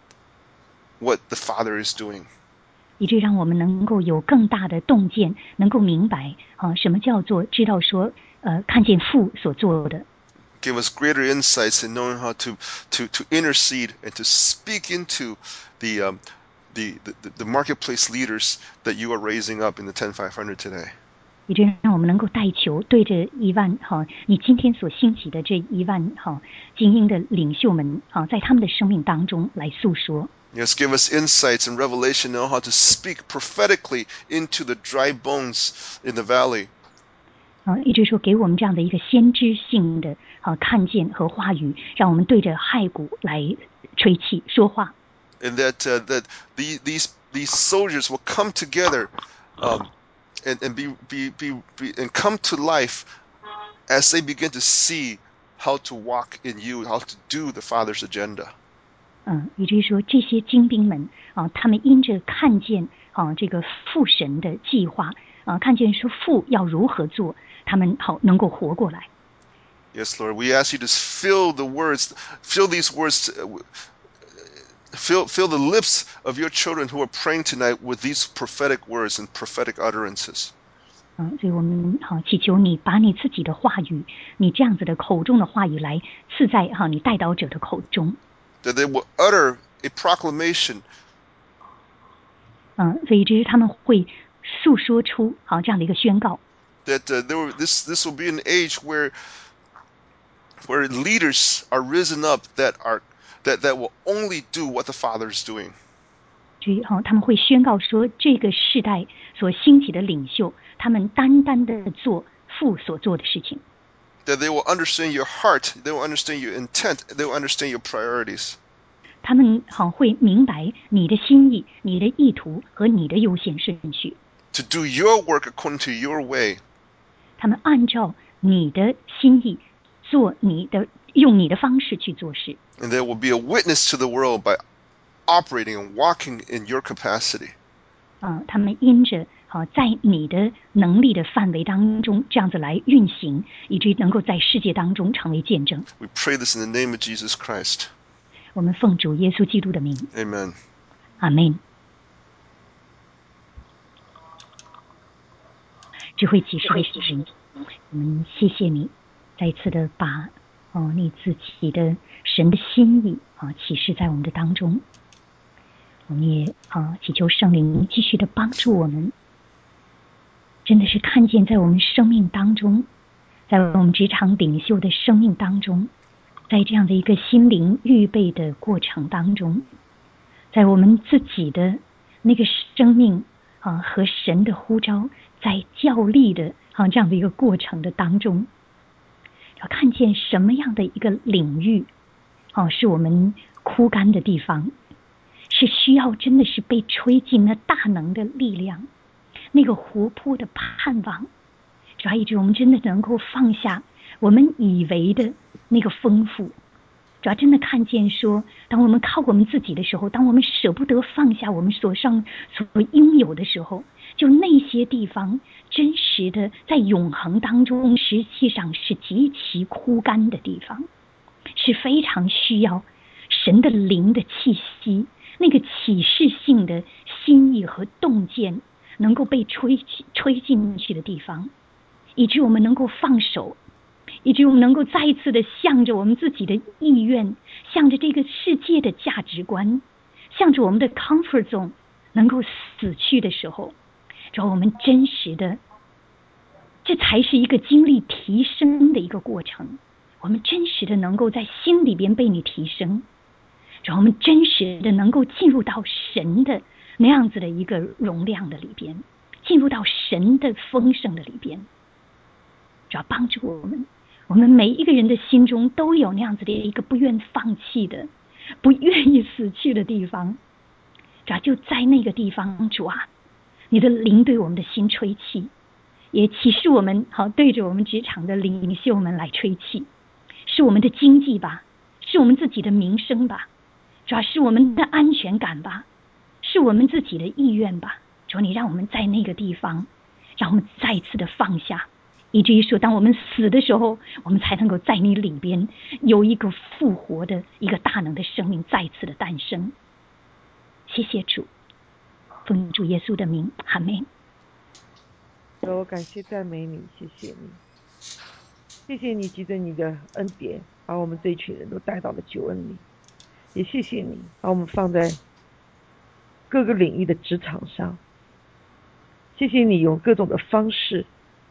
what the Father is doing. 以致让我们能够有更大的洞见，能够明白啊，什么叫做知道说，呃，看见父所做的。 Give us greater insights in knowing how to to to intercede and to speak into the um, the, the the marketplace leaders that you are raising up in the ten five hundred today. 以致让我们能够代求，对着一万哈，你今天所兴起的这一万哈精英的领袖们啊，在他们的生命当中来诉说。 Yes, give us insights and revelation, know how to speak prophetically into the dry bones in the valley. 啊，一直说给我们这样的一个先知性的啊看见和话语，让我们对着骸骨来吹气说话。 And that uh, that the, these these soldiers will come together, um, and and be, be be be and come to life as they begin to see how to walk in you, how to do the Father's agenda. 嗯，也就是说，这些精兵们啊，他们因着看见啊这个父神的计划啊，看见说父要如何做，他们好能够活过来。 Yes, Lord, we ask you to fill the words, fill these words, uh, fill fill the lips of your children who are praying tonight with these prophetic words and prophetic utterances. 嗯，所以我们好祈求你把你自己的话语，你这样子的口中的话语来赐在哈你代祷者的口中。 That they will utter a proclamation. 嗯，所以这是他们会诉说出好这样的一个宣告。 That uh, there will, this this will be an age where where leaders are risen up that are that that will only do what the Father is doing. 至于哈他们会宣告说，这个世代所兴起的领袖，他们单单的做父所做的事情。 That they will understand your heart, they will understand your intent, they will understand your priorities. 他们好会明白你的心意、你的意图和你的优先顺序。 To do your work according to your way. 他们按照你的心意做你的，用你的方式去做事。 And they will be a witness to the world by operating and walking in your capacity. 啊，他们因着好在你的能力的范围当中，这样子来运行，以至于能够在世界当中成为见证。 We pray this in the name of Jesus Christ. 我们奉主耶稣基督的名。 Amen. 阿门。智慧启示的神，我们谢谢你，再一次的把哦你自己的神的心意啊启示在我们的当中。我们也啊祈求圣灵继续的帮助我们，真的是看见在我们生命当中，在我们职场领袖的生命当中，在这样的一个心灵预备的过程当中，在我们自己的那个生命啊和神的呼召在较力的啊这样的一个过程的当中，要看见什么样的一个领域啊是我们枯干的地方，是需要真的是被吹进那大能的力量， 那个活泼的盼望。主要以致我们真的能够放下我们以为的那个丰富，主要真的看见说，当我们靠我们自己的时候，当我们舍不得放下我们所上所拥有的时候，就那些地方真实的在永恒当中实际上是极其枯干的地方，是非常需要神的灵的气息，那个启示性的心意和洞见能够被吹吹进去的地方，以致我们能够放手，以致我们能够再一次的向着我们自己的意愿，向着这个世界的价值观，向着我们的 comfort zone 能够死去的时候，让我们真实的，这才是一个经历提升的一个过程。我们真实的能够在心里边被你提升，让我们真实的能够进入到神的那样子的一个容量的里边，进入到神的丰盛的里边，主要帮助我们，我们每一个人的心中都有那样子的一个不愿放弃的、不愿意死去的地方。主要就在那个地方，主啊，你的灵对我们的心吹气，也启示我们好对着我们职场的领袖们来吹气，是我们的经济吧，是我们自己的名声吧，主要是我们的安全感吧，是我们自己的意愿吧。主，你让我们在那个地方，让我们再一次的放下，以至于说当我们死的时候，我们才能够在你里边有一个复活的一个大能的生命再次的诞生。谢谢主，奉主耶稣的名，阿们。 我感谢赞美你，谢谢你，谢谢你记着你的恩典，把我们这一群人都带到了救恩里，也谢谢你把我们放在各个领域的职场上，谢谢你用各种的方式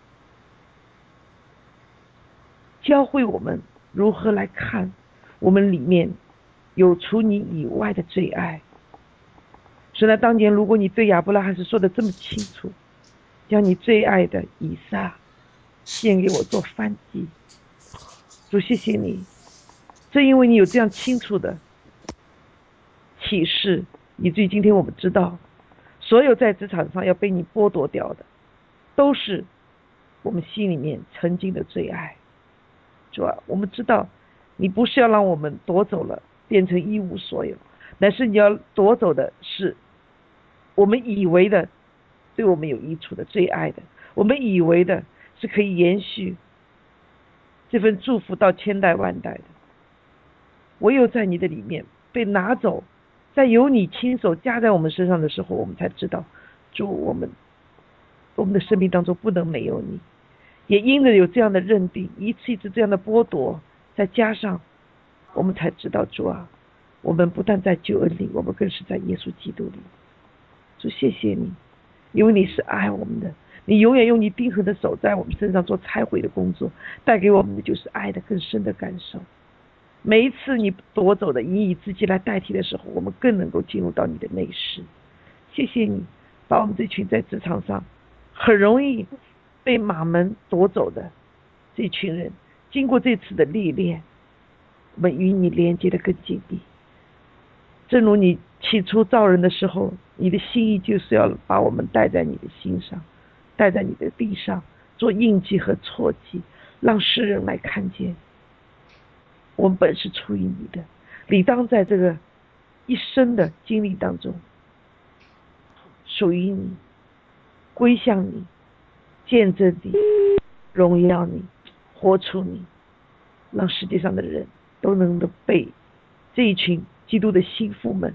教会我们如何来看我们里面有除你以外的最爱。所以呢，当年如果你对亚伯拉罕是说的这么清楚，将你最爱的以撒献给我做燔祭，主谢谢你，正因为你有这样清楚的启示，以至于今天我们知道，所有在职场上要被你剥夺掉的，都是我们心里面曾经的最爱。主啊，我们知道你不是要让我们夺走了变成一无所有，乃是你要夺走的是我们以为的对我们有益处的最爱的，我们以为的是可以延续这份祝福到千代万代的，唯有在你的里面被拿走，在由你亲手加在我们身上的时候，我们才知道主，我们我们的生命当中不能没有你。也因着有这样的认定，一次一次这样的剥夺，再加上我们才知道主啊，我们不但在救恩里，我们更是在耶稣基督里。主谢谢你，因为你是爱我们的，你永远用你定恒的手在我们身上做拆毁的工作，带给我们的就是爱的更深的感受。每一次你夺走的引以自己来代替的时候，我们更能够进入到你的内室。谢谢你把我们这群在职场上很容易被马门夺走的这群人，经过这次的历练，我们与你连接的更紧密。正如你起初造人的时候，你的心意就是要把我们带在你的心上，带在你的地上，做印记和戳记，让世人来看见我们本是出于你的，理当在这个一生的经历当中属于你，归向你，见证你，荣耀你，活出你，让世界上的人都能够被这一群基督的心腹们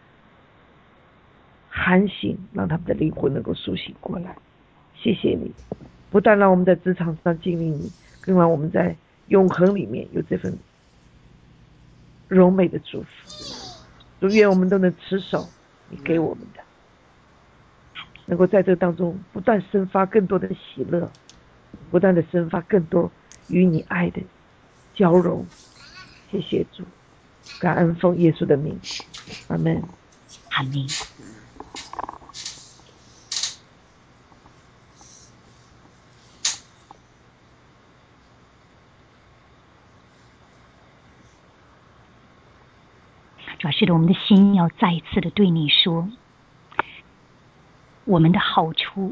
喊醒，让他们的灵魂能够苏醒过来。谢谢你，不但让我们在职场上经历你，更让我们在永恒里面有这份柔美的祝福。祝愿我们都能持守你给我们的，能够在这当中不断生发更多的喜乐，不断的生发更多与你爱的交融。谢谢主，感恩奉耶稣的名，阿们。 阿们。主要是的，我们的心要再一次的对你说，我们的好处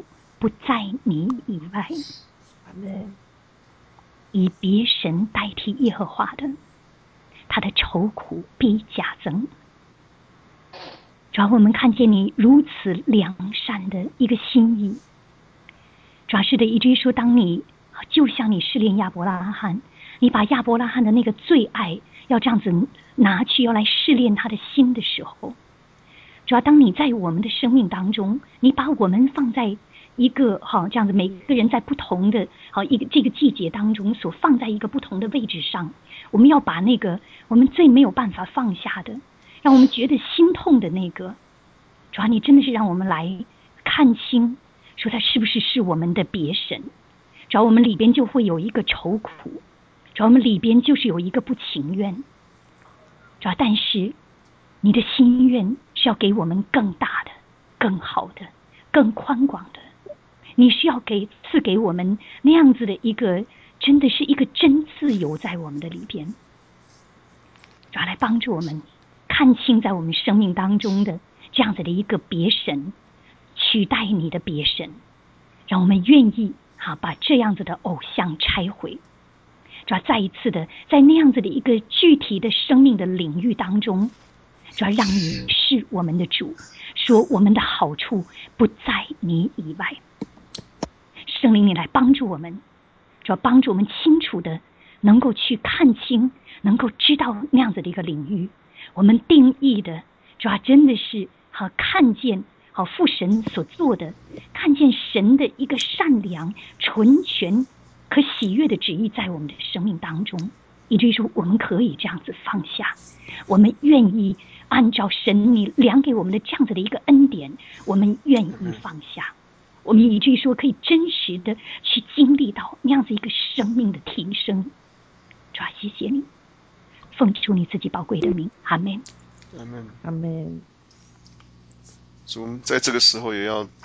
不在你以外。 阿门。 以别神代替耶和华的，他的愁苦必加增。主要我们看见你如此良善的一个心意。主要是的，以至于说，当你就像你试炼亚伯拉罕，你把亚伯拉罕的那个最爱要这样子拿去，要来试炼他的心的时候，主要当你在我们的生命当中，你把我们放在一个好这样子，每个人在不同的好一个这个季节当中所放在一个不同的位置上，我们要把那个我们最没有办法放下的，让我们觉得心痛的那个，主要你真的是让我们来看清，说他是不是是我们的别神。主要我们里边就会有一个愁苦，主要我们里边就是有一个不情愿。主要但是你的心愿是要给我们更大的、更好的、更宽广的，你是要给赐给我们那样子的一个，真的是一个真自由在我们的里边，主要来帮助我们看清在我们生命当中的这样子的一个别神，取代你的别神，让我们愿意好把这样子的偶像拆毁。主要再一次的在那样子的一个具体的生命的领域当中，主要让你是我们的主，说我们的好处不在你以外。圣灵你来帮助我们，主要帮助我们清楚的能够去看清，能够知道那样子的一个领域，我们定义的主要真的是好看见好父神所做的，看见神的一个善良纯全可喜悦的旨意在我们的生命当中，以至于说我们可以这样子放下，我们愿意按照神你量给我们的这样子的一个恩典，我们愿意放下，我们以至于说可以真实的去经历到那样子一个生命的提升。主啊，谢谢你，奉主你自己宝贵的名，阿们。 阿们。 阿们。 主在这个时候也要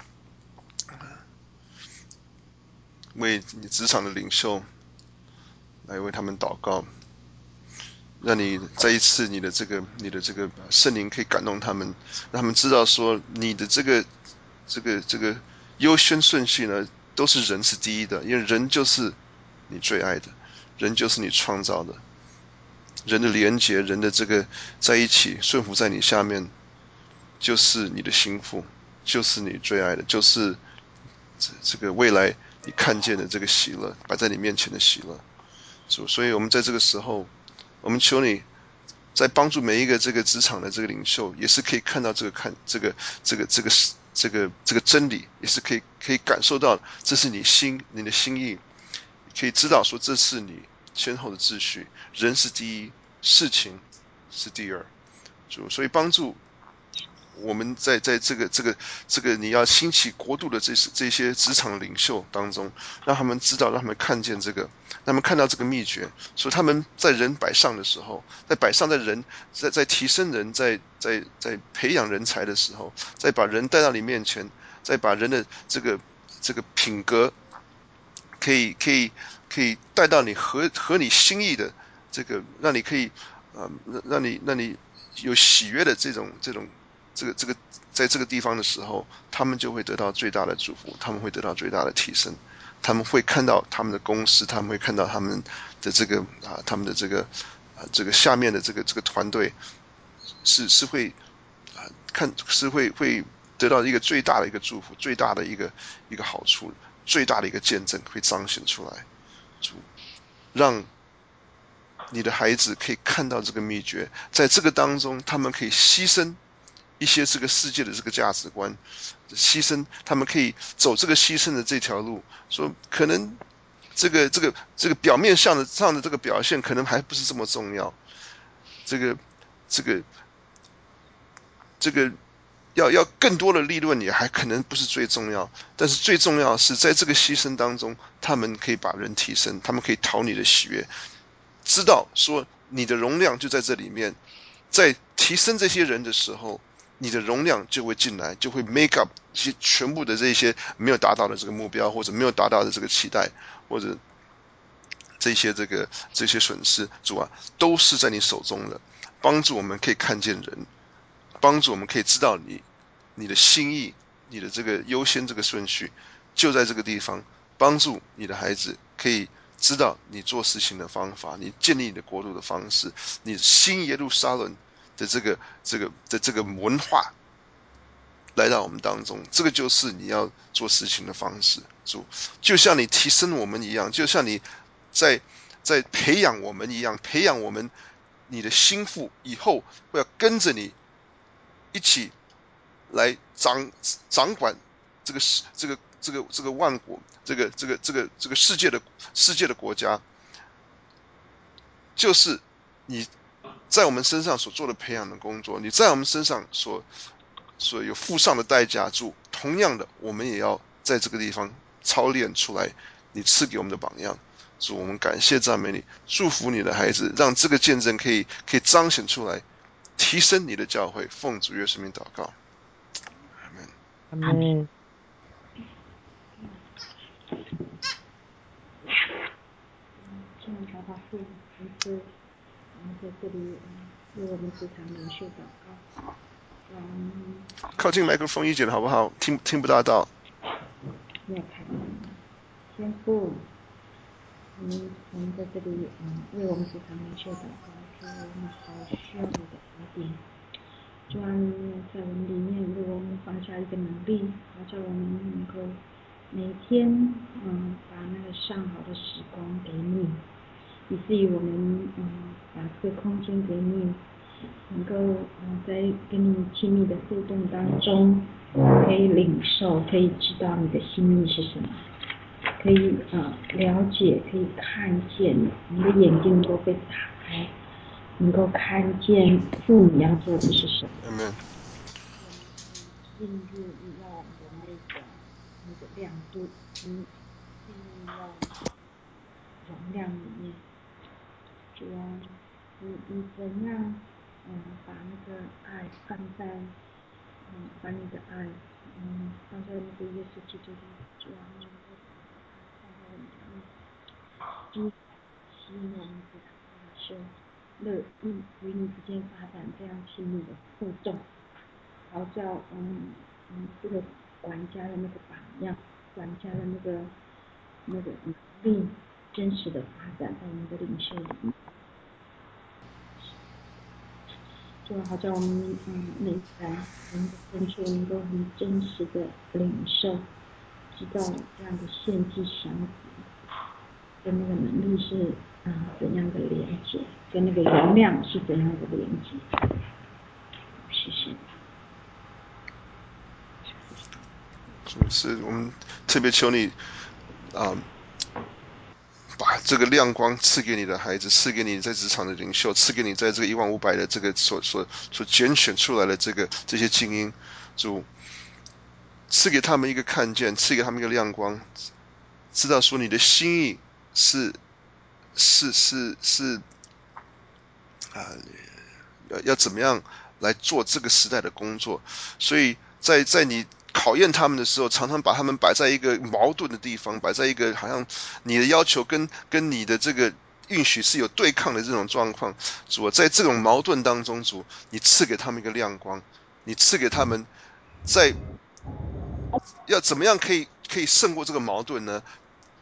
为你职场的领袖来为他们祷告，让你再一次你的这个你的这个圣灵可以感动他们，让他们知道说你的这个这个这个优先顺序呢，都是人是第一的，因为人就是你最爱的，人就是你创造的，人的连结，人的这个在一起顺服在你下面，就是你的心腹，就是你最爱的，就是这这个未来你看见的这个喜乐，摆在你面前的喜乐。主，所以我们在这个时候，我们求你在帮助每一个这个职场的这个领袖，也是可以看到这个看这个这个这个这个这个真理，也是可以可以感受到这是你心你的心意，可以知道说这是你先后的秩序，人是第一，事情是第二。主，所以帮助我们在在这个这个这个你要兴起国度的这这些职场领袖当中，让他们知道，让他们看见这个，让他们看到这个秘诀，所以他们在人摆上的时候，在摆上在人在在提升人，在在在培养人才的时候，在把人带到你面前，在把人的这个这个品格可以可以可以带到你合合你心意的这个，让你可以呃让你让你有喜悦的这种这种。这个这个在这个地方的时候，他们就会得到最大的祝福，他们会得到最大的提升，他们会看到他们的公司，他们会看到他们的这个啊，他们的这个啊，这个下面的这个这个团队是是会啊看是会会得到一个最大的一个祝福，最大的一个一个好处，最大的一个见证会彰显出来，主让你的孩子可以看到这个秘诀，在这个当中，他们可以牺牲一些这个世界的这个价值观，牺牲他们可以走这个牺牲的这条路，说可能这个这个这个表面上的上的这个表现可能还不是这么重要，这个这个这个要要更多的利润也还可能不是最重要，但是最重要是在这个牺牲当中，他们可以把人提升，他们可以讨你的喜悦，知道说你的容量就在这里面，在提升这些人的时候，你的容量就会进来，就会 make up 些全部的这些没有达到的这个目标，或者没有达到的这个期待，或者这些这个这些损失，主啊，都是在你手中的，帮助我们可以看见人，帮助我们可以知道你你的心意，你的这个优先这个顺序， 就在这个地方帮助你的孩子可以知道你做事情的方法，你建立你的国度的方式，你新耶路撒冷的这个这个的这个文化来到我们当中，这个就是你要做事情的方式。主，就像你提升我们一样，就像你在在培养我们一样，培养我们你的心腹以后会要跟着你一起来掌掌管这个这个这个这个万国，这个这个这个这个世界的世界的国家，就是你在我们身上所做的培养的工作，你在我们身上所所有付上的代价，主，同样的，我们也要在这个地方操练出来你赐给我们的榜样。主，我们感谢赞美你，祝福你的孩子，让这个见证可以可以彰显出来，提升你的教会。奉主耶稣名祷告，阿门。 阿门。 亲爱的爸爸父，孩子，我们在这里，嗯，为我们职场领袖祷告。嗯， 靠近麦克风一点好不好？听听不大到。 要看天父，我们我们在这里，嗯，为我们职场领袖祷告，主，我们好需要你的恩典。主啊，你在我们里面，为我们放下一个能力，好叫我们能够每天，嗯，把那个上好的时光给你，以至于我们，嗯，把这个空间给你，能够，嗯，在跟你亲密的互动当中，可以领受，可以知道你的心意是什么，可以，呃，了解，可以看见，你的眼睛能够被打开，能够看见父你要做的是什么。 Amen。 进入你要我们的那个那个亮度，进进入你要容量里面。主啊，你你怎样嗯把那个爱放在嗯把你的爱嗯放在那个耶稣基督里，主啊，你能够把你的爱放在我们里面，激吸引我们这场领袖乐意与你之间发展这样亲密的互动。好叫嗯嗯这个管家的那个榜样，管家的那个那个能力真实的发展在我们的领袖里面，就好叫我们嗯内在我们的深处能够很真实的领受，知道这样的献祭赏子跟那个能力是嗯怎样的连接，跟那个容量是怎样的连接。谢谢。 是我们特别求你啊、嗯，把这个亮光赐给你的孩子，赐给你在职场的领袖，赐给你在这个一万五百的这个所所所拣选出来的这个这些精英，主赐给他们一个看见，赐给他们一个亮光，知道说你的心意是是是是啊、呃，要怎么样来做这个时代的工作，所以在在你考验他们的时候，常常把他们摆在一个矛盾的地方，摆在一个好像你的要求跟跟你的这个允许是有对抗的这种状况。主，在这种矛盾当中，主，你赐给他们一个亮光，你赐给他们在要怎么样可以可以胜过这个矛盾呢？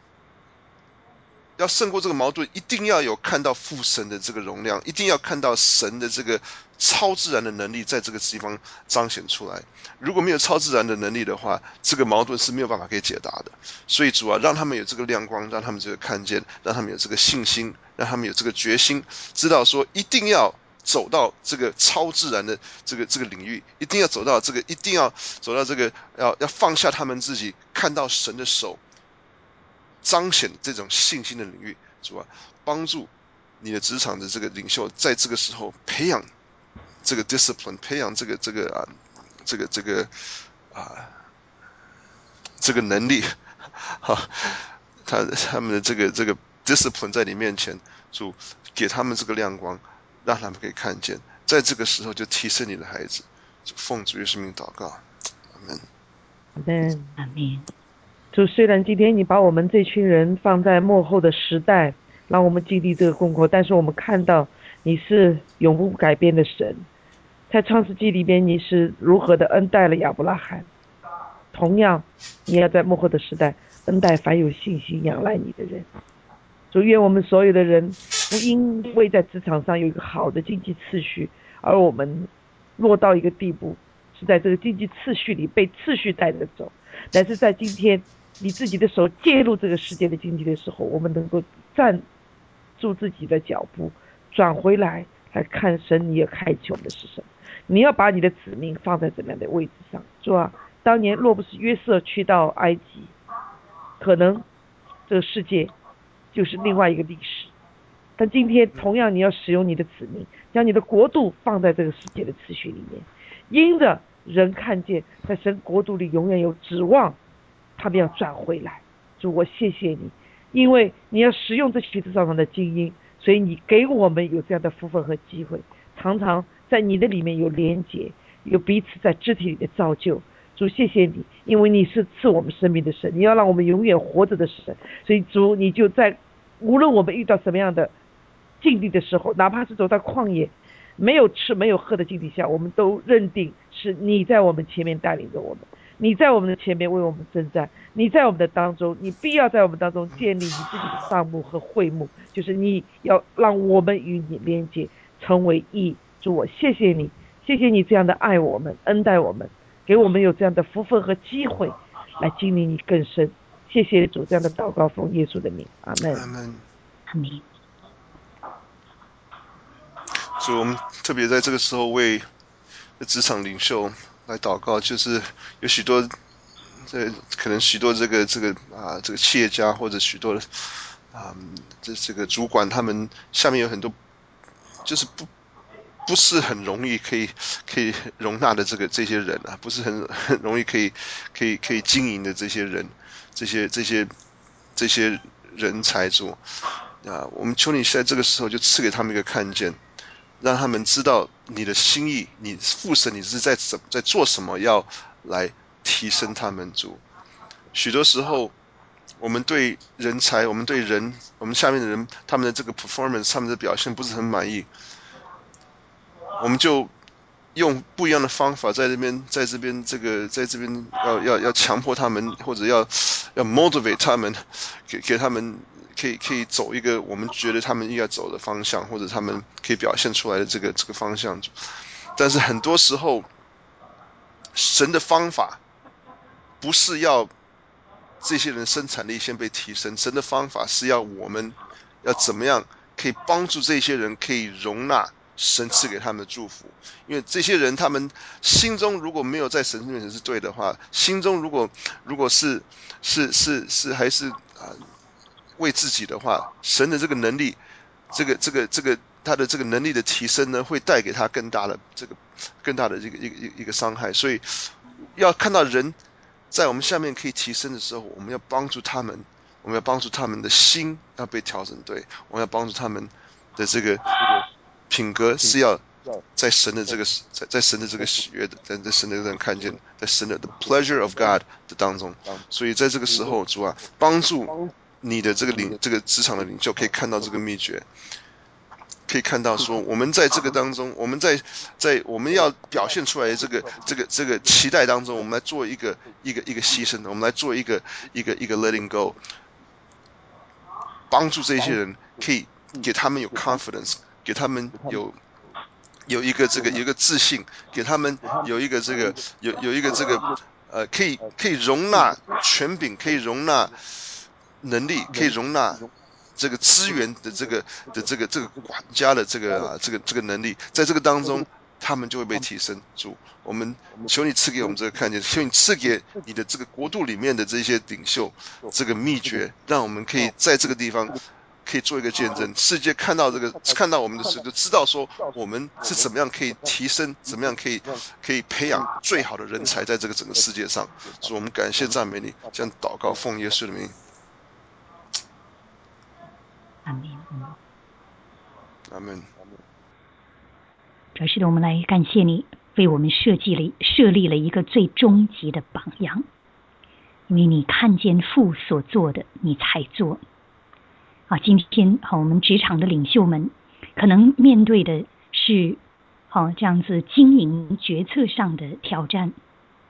要胜过这个矛盾，一定要有看到父神的这个容量，一定要看到神的这个超自然的能力在这个地方彰显出来。如果没有超自然的能力的话，这个矛盾是没有办法可以解答的。所以主啊，让他们有这个亮光，让他们这个看见，让他们有这个信心，让他们有这个决心，知道说一定要走到这个超自然的这个这个领域，一定要走到这个，一定要走到这个，要要放下他们自己，看到神的手。彰显这种信心的领域，主啊，帮助你的职场的这个领袖，在这个时候培养这个 discipline， 培养这个这个啊，这个这个啊，这个能力，哈，他他们的这个这个 discipline 在你面前，主给他们这个亮光，让他们可以看见，在这个时候就提升你的孩子，奉主耶稣名祷告，阿门。 阿门。 阿门。 主，虽然今天你把我们这群人放在末后的时代，让我们经历这个功课，但是我们看到你是永不改变的神。在创世纪里边，你是如何的恩待了亚伯拉罕， 同样你要在末后的时代恩待凡有信心仰赖你的人。主，愿我们所有的人不因为在职场上有一个好的经济次序，而我们落到一个地步，是在这个经济次序里被次序带着走，但是在今天你自己的手介入这个世界的经济的时候，我们能够站住自己的脚步，转回来来看神你要开启我们的是什么，你要把你的子民放在怎么样的位置上。主啊，当年若不是约瑟去到埃及，可能这个世界就是另外一个历史，但今天同样你要使用你的子民，将你的国度放在这个世界的次序里面，因着人看见在神国度里永远有指望，他们要转回来。主，我谢谢你，因为你要使用这旗帜上的精英，所以你给我们有这样的福分和机会，常常在你的里面有连结，有彼此在肢体里的造就。主，谢谢你，因为你是赐我们生命的神，你要让我们永远活着的神。所以主，你就在无论我们遇到什么样的境地的时候，哪怕是走到旷野没有吃没有喝的境地下，我们都认定是你在我们前面带领着我们，你在我们的前面为我们征战，你在我们的当中，你必要在我们当中建立你自己的帐幕和会幕，就是你要让我们与你连接成为一。主，我谢谢你，谢谢你这样的爱我们，恩待我们，给我们有这样的福分和机会来经历你更深。谢谢主，这样的祷告奉耶稣的名，阿们。 阿门。 阿们。 所以我们特别在这个时候为职场领袖来祷告，就是有许多这可能许多这个这个啊这个企业家或者许多啊这这个主管，他们下面有很多就是不不是很容易可以可以容纳的这个这些人啊，不是很很容易可以可以可以经营的这些人，这些这些这些人才主啊，我们求你在这个时候就赐给他们一个看见，让他们知道你的心意，你父神你是在怎在做什么，要来提升他们主。许多时候我们对人才，我们对人，我们下面的人，他们的这个 performance， 他们的表现不是很满意，我们就用不一样的方法在这边，在这边这个，在这边要要要强迫他们，或者要要 motivate 他们，给给他们可以可以走一个我们觉得他们应该走的方向，或者他们可以表现出来的这个这个方向。但是很多时候，神的方法不是要这些人生产力先被提升，神的方法是要我们要怎么样可以帮助这些人可以容纳神赐给他们的祝福。因为这些人他们心中如果没有在神面前是对的话，心中如果如果是是是是还是啊、呃、为自己的话，神的这个能力，这个这个这个他的这个能力的提升呢，会带给他更大的这个更大的一个一个一个伤害。所以要看到人在我们下面可以提升的时候，我们要帮助他们，我们要帮助他们的心要被调整对，我们要帮助他们的这个品格是要在神的这个在在神的这个喜悦的，在在神的这看见，在神的 the pleasure of God 的当中。所以在这个时候，主啊，帮助你的这个领这个职场的领袖可以看到这个秘诀。可以看到说，我们在这个当中，我们在在我们要表现出来的这个这个这个期待当中，我们来做一个一个一个牺牲，我们来做一个一个一个 letting go， 帮助这些人可以给他们有 confidence， 给他们有有一个这个有一个自信，给他们有一个这个有有一个这个呃可以可以容纳权柄，可以容纳能力，可以容纳这个资源的这个的这个这个管家的这个、啊、这个这个能力，在这个当中，他们就会被提升。主，我们求你赐给我们这个看见，求你赐给你的这个国度里面的这些领袖这个秘诀，让我们可以在这个地方可以做一个见证，世界看到这个看到我们的时候，就知道说我们是怎么样可以提升，怎么样可以可以培养最好的人才在这个整个世界上。主，我们感谢赞美你，这样祷告奉耶稣的名。 阿门。 阿门。 主是的，我们来感谢你为我们设计了设立了一个最终极的榜样，因为你看见父所做的，你才做。啊，今天好，我们职场的领袖们可能面对的是好这样子经营决策上的挑战，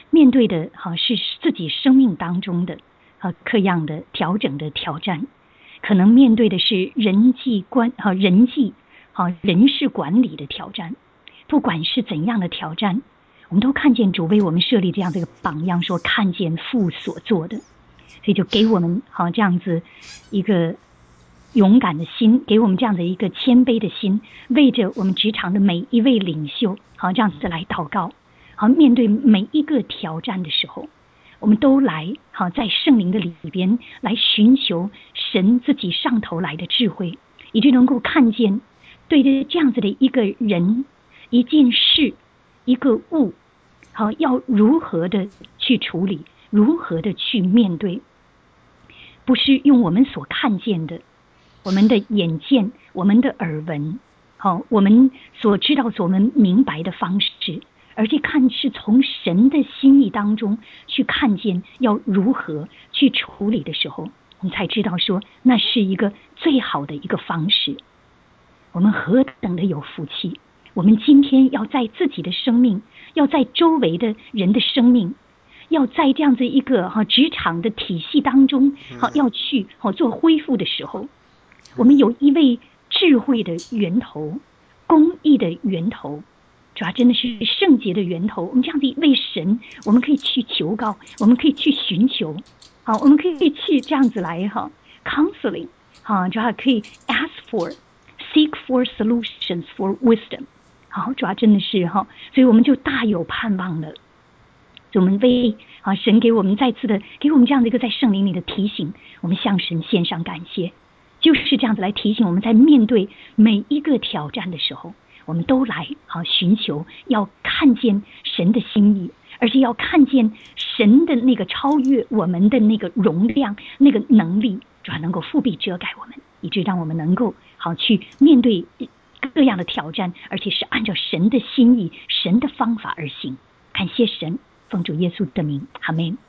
面对的好是自己生命当中的啊各样的调整的挑战，可能面对的是人际关啊人际好人事管理的挑战。不管是怎样的挑战，我们都看见主为我们设立这样的一个榜样，说看见父所做的，所以就给我们好这样子一个勇敢的心，给我们这样的一个谦卑的心，为着我们职场的每一位领袖好这样子来祷告。好，面对每一个挑战的时候，我们都来好在圣灵的里边来寻求神自己上头来的智慧，以致能够看见对着这样子的一个人、一件事、一个物，好要如何的去处理，如何的去面对，不是用我们所看见的，我们的眼见，我们的耳闻，好，我们所知道、所能明白的方式，而且看是从神的心意当中去看见要如何去处理的时候，我们才知道说那是一个最好的一个方式。我们何等的有福气！我们今天要在自己的生命，要在周围的人的生命，要在这样子一个哈职场的体系当中，好要去好做恢复的时候，我们有一位智慧的源头、公义的源头，主要真的是圣洁的源头。我们这样的一位神，我们可以去求告，我们可以去寻求，好，我们可以去这样子来哈 counseling， 好，主要可以 ask for。Seek for solutions for wisdom， 好，主要真的是哈，所以我们就大有盼望了。我们为啊神给我们再次的给我们这样的一个在圣灵里的提醒，我们向神献上感谢，就是这样子来提醒我们在面对每一个挑战的时候，我们都来好寻求要看见神的心意，而且要看见神的那个超越我们的那个容量、那个能力，主要能够复辟遮盖我们，以致让我们能够好去面对各样的挑战，而且是按照神的心意、神的方法而行。感谢神，奉主耶稣的名，阿们。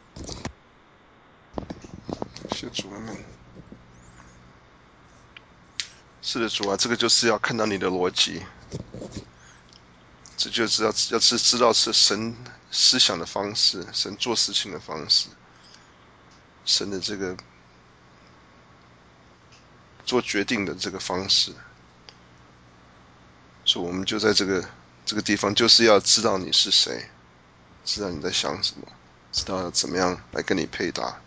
谢主，阿们。是的，主啊，这个就是要看到你的逻辑，这就是要要是知道是神思想的方式，神做事情的方式，神的这个做决定的这个方式。所以我们就在这个这个地方，就是要知道你是谁，知道你在想什么，知道要怎么样来跟你配搭。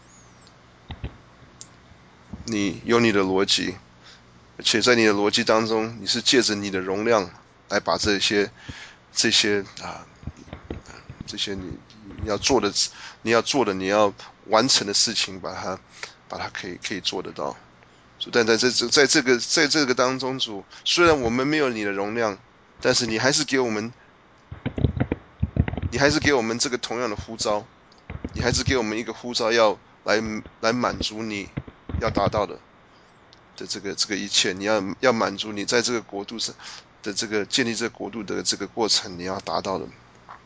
你有你的逻辑，而且在你的逻辑当中，你是借着你的容量来把这些这些啊这些你你要做的你要做的你要完成的事情，把它把它可以可以做得到。但在这在这个在这个当中，主虽然我们没有你的容量，但是你还是给我们，你还是给我们这个同样的呼召，你还是给我们一个呼召，要来来满足你要达到的的这个这个一切，你要要满足你在这个国度上的这个建立这个国度的这个过程，你要达到的。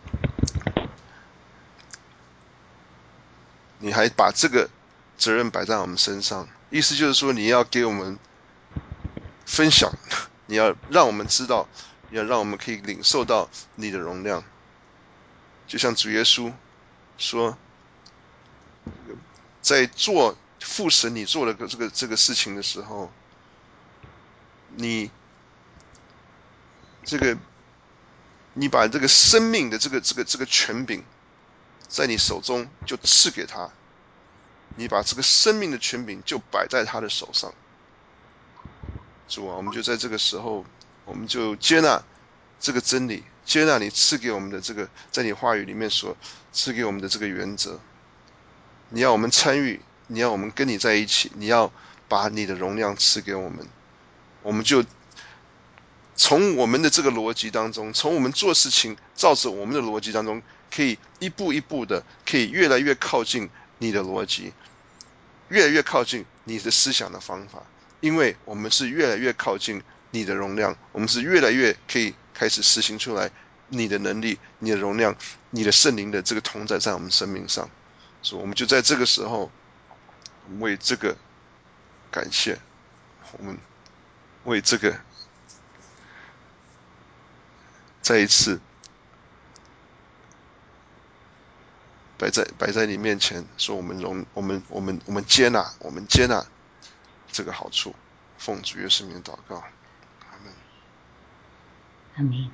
你还把这个责任摆在我们身上，意思就是说你要给我们分享，你要让我们知道，你要让我们可以领受到你的容量。就像主耶稣说，在做父神你做的这个这个事情的时候，你这个你把这个生命的这个这个这个权柄在你手中就赐给他，你把这个生命的权柄就摆在他的手上。主啊，我们就在这个时候，我们就接纳这个真理，接纳你赐给我们的这个，在你话语里面所赐给我们的这个原则。你要我们参与，你要我们跟你在一起，你要把你的容量赐给我们，我们就从我们的这个逻辑当中，从我们做事情照着我们的逻辑当中，可以一步一步的，可以越来越靠近你的逻辑，越来越靠近你的思想的方法。因为我们是越来越靠近你的容量，我们是越来越可以开始实行出来你的能力、你的容量、你的圣灵的这个同在在我们生命上。所以我们就在这个时候为这个感谢，我们为这个再一次摆在摆在你面前，说我们容我们我们我们接纳我们接纳这个好处，奉主耶稣名祷告，阿们。 阿们。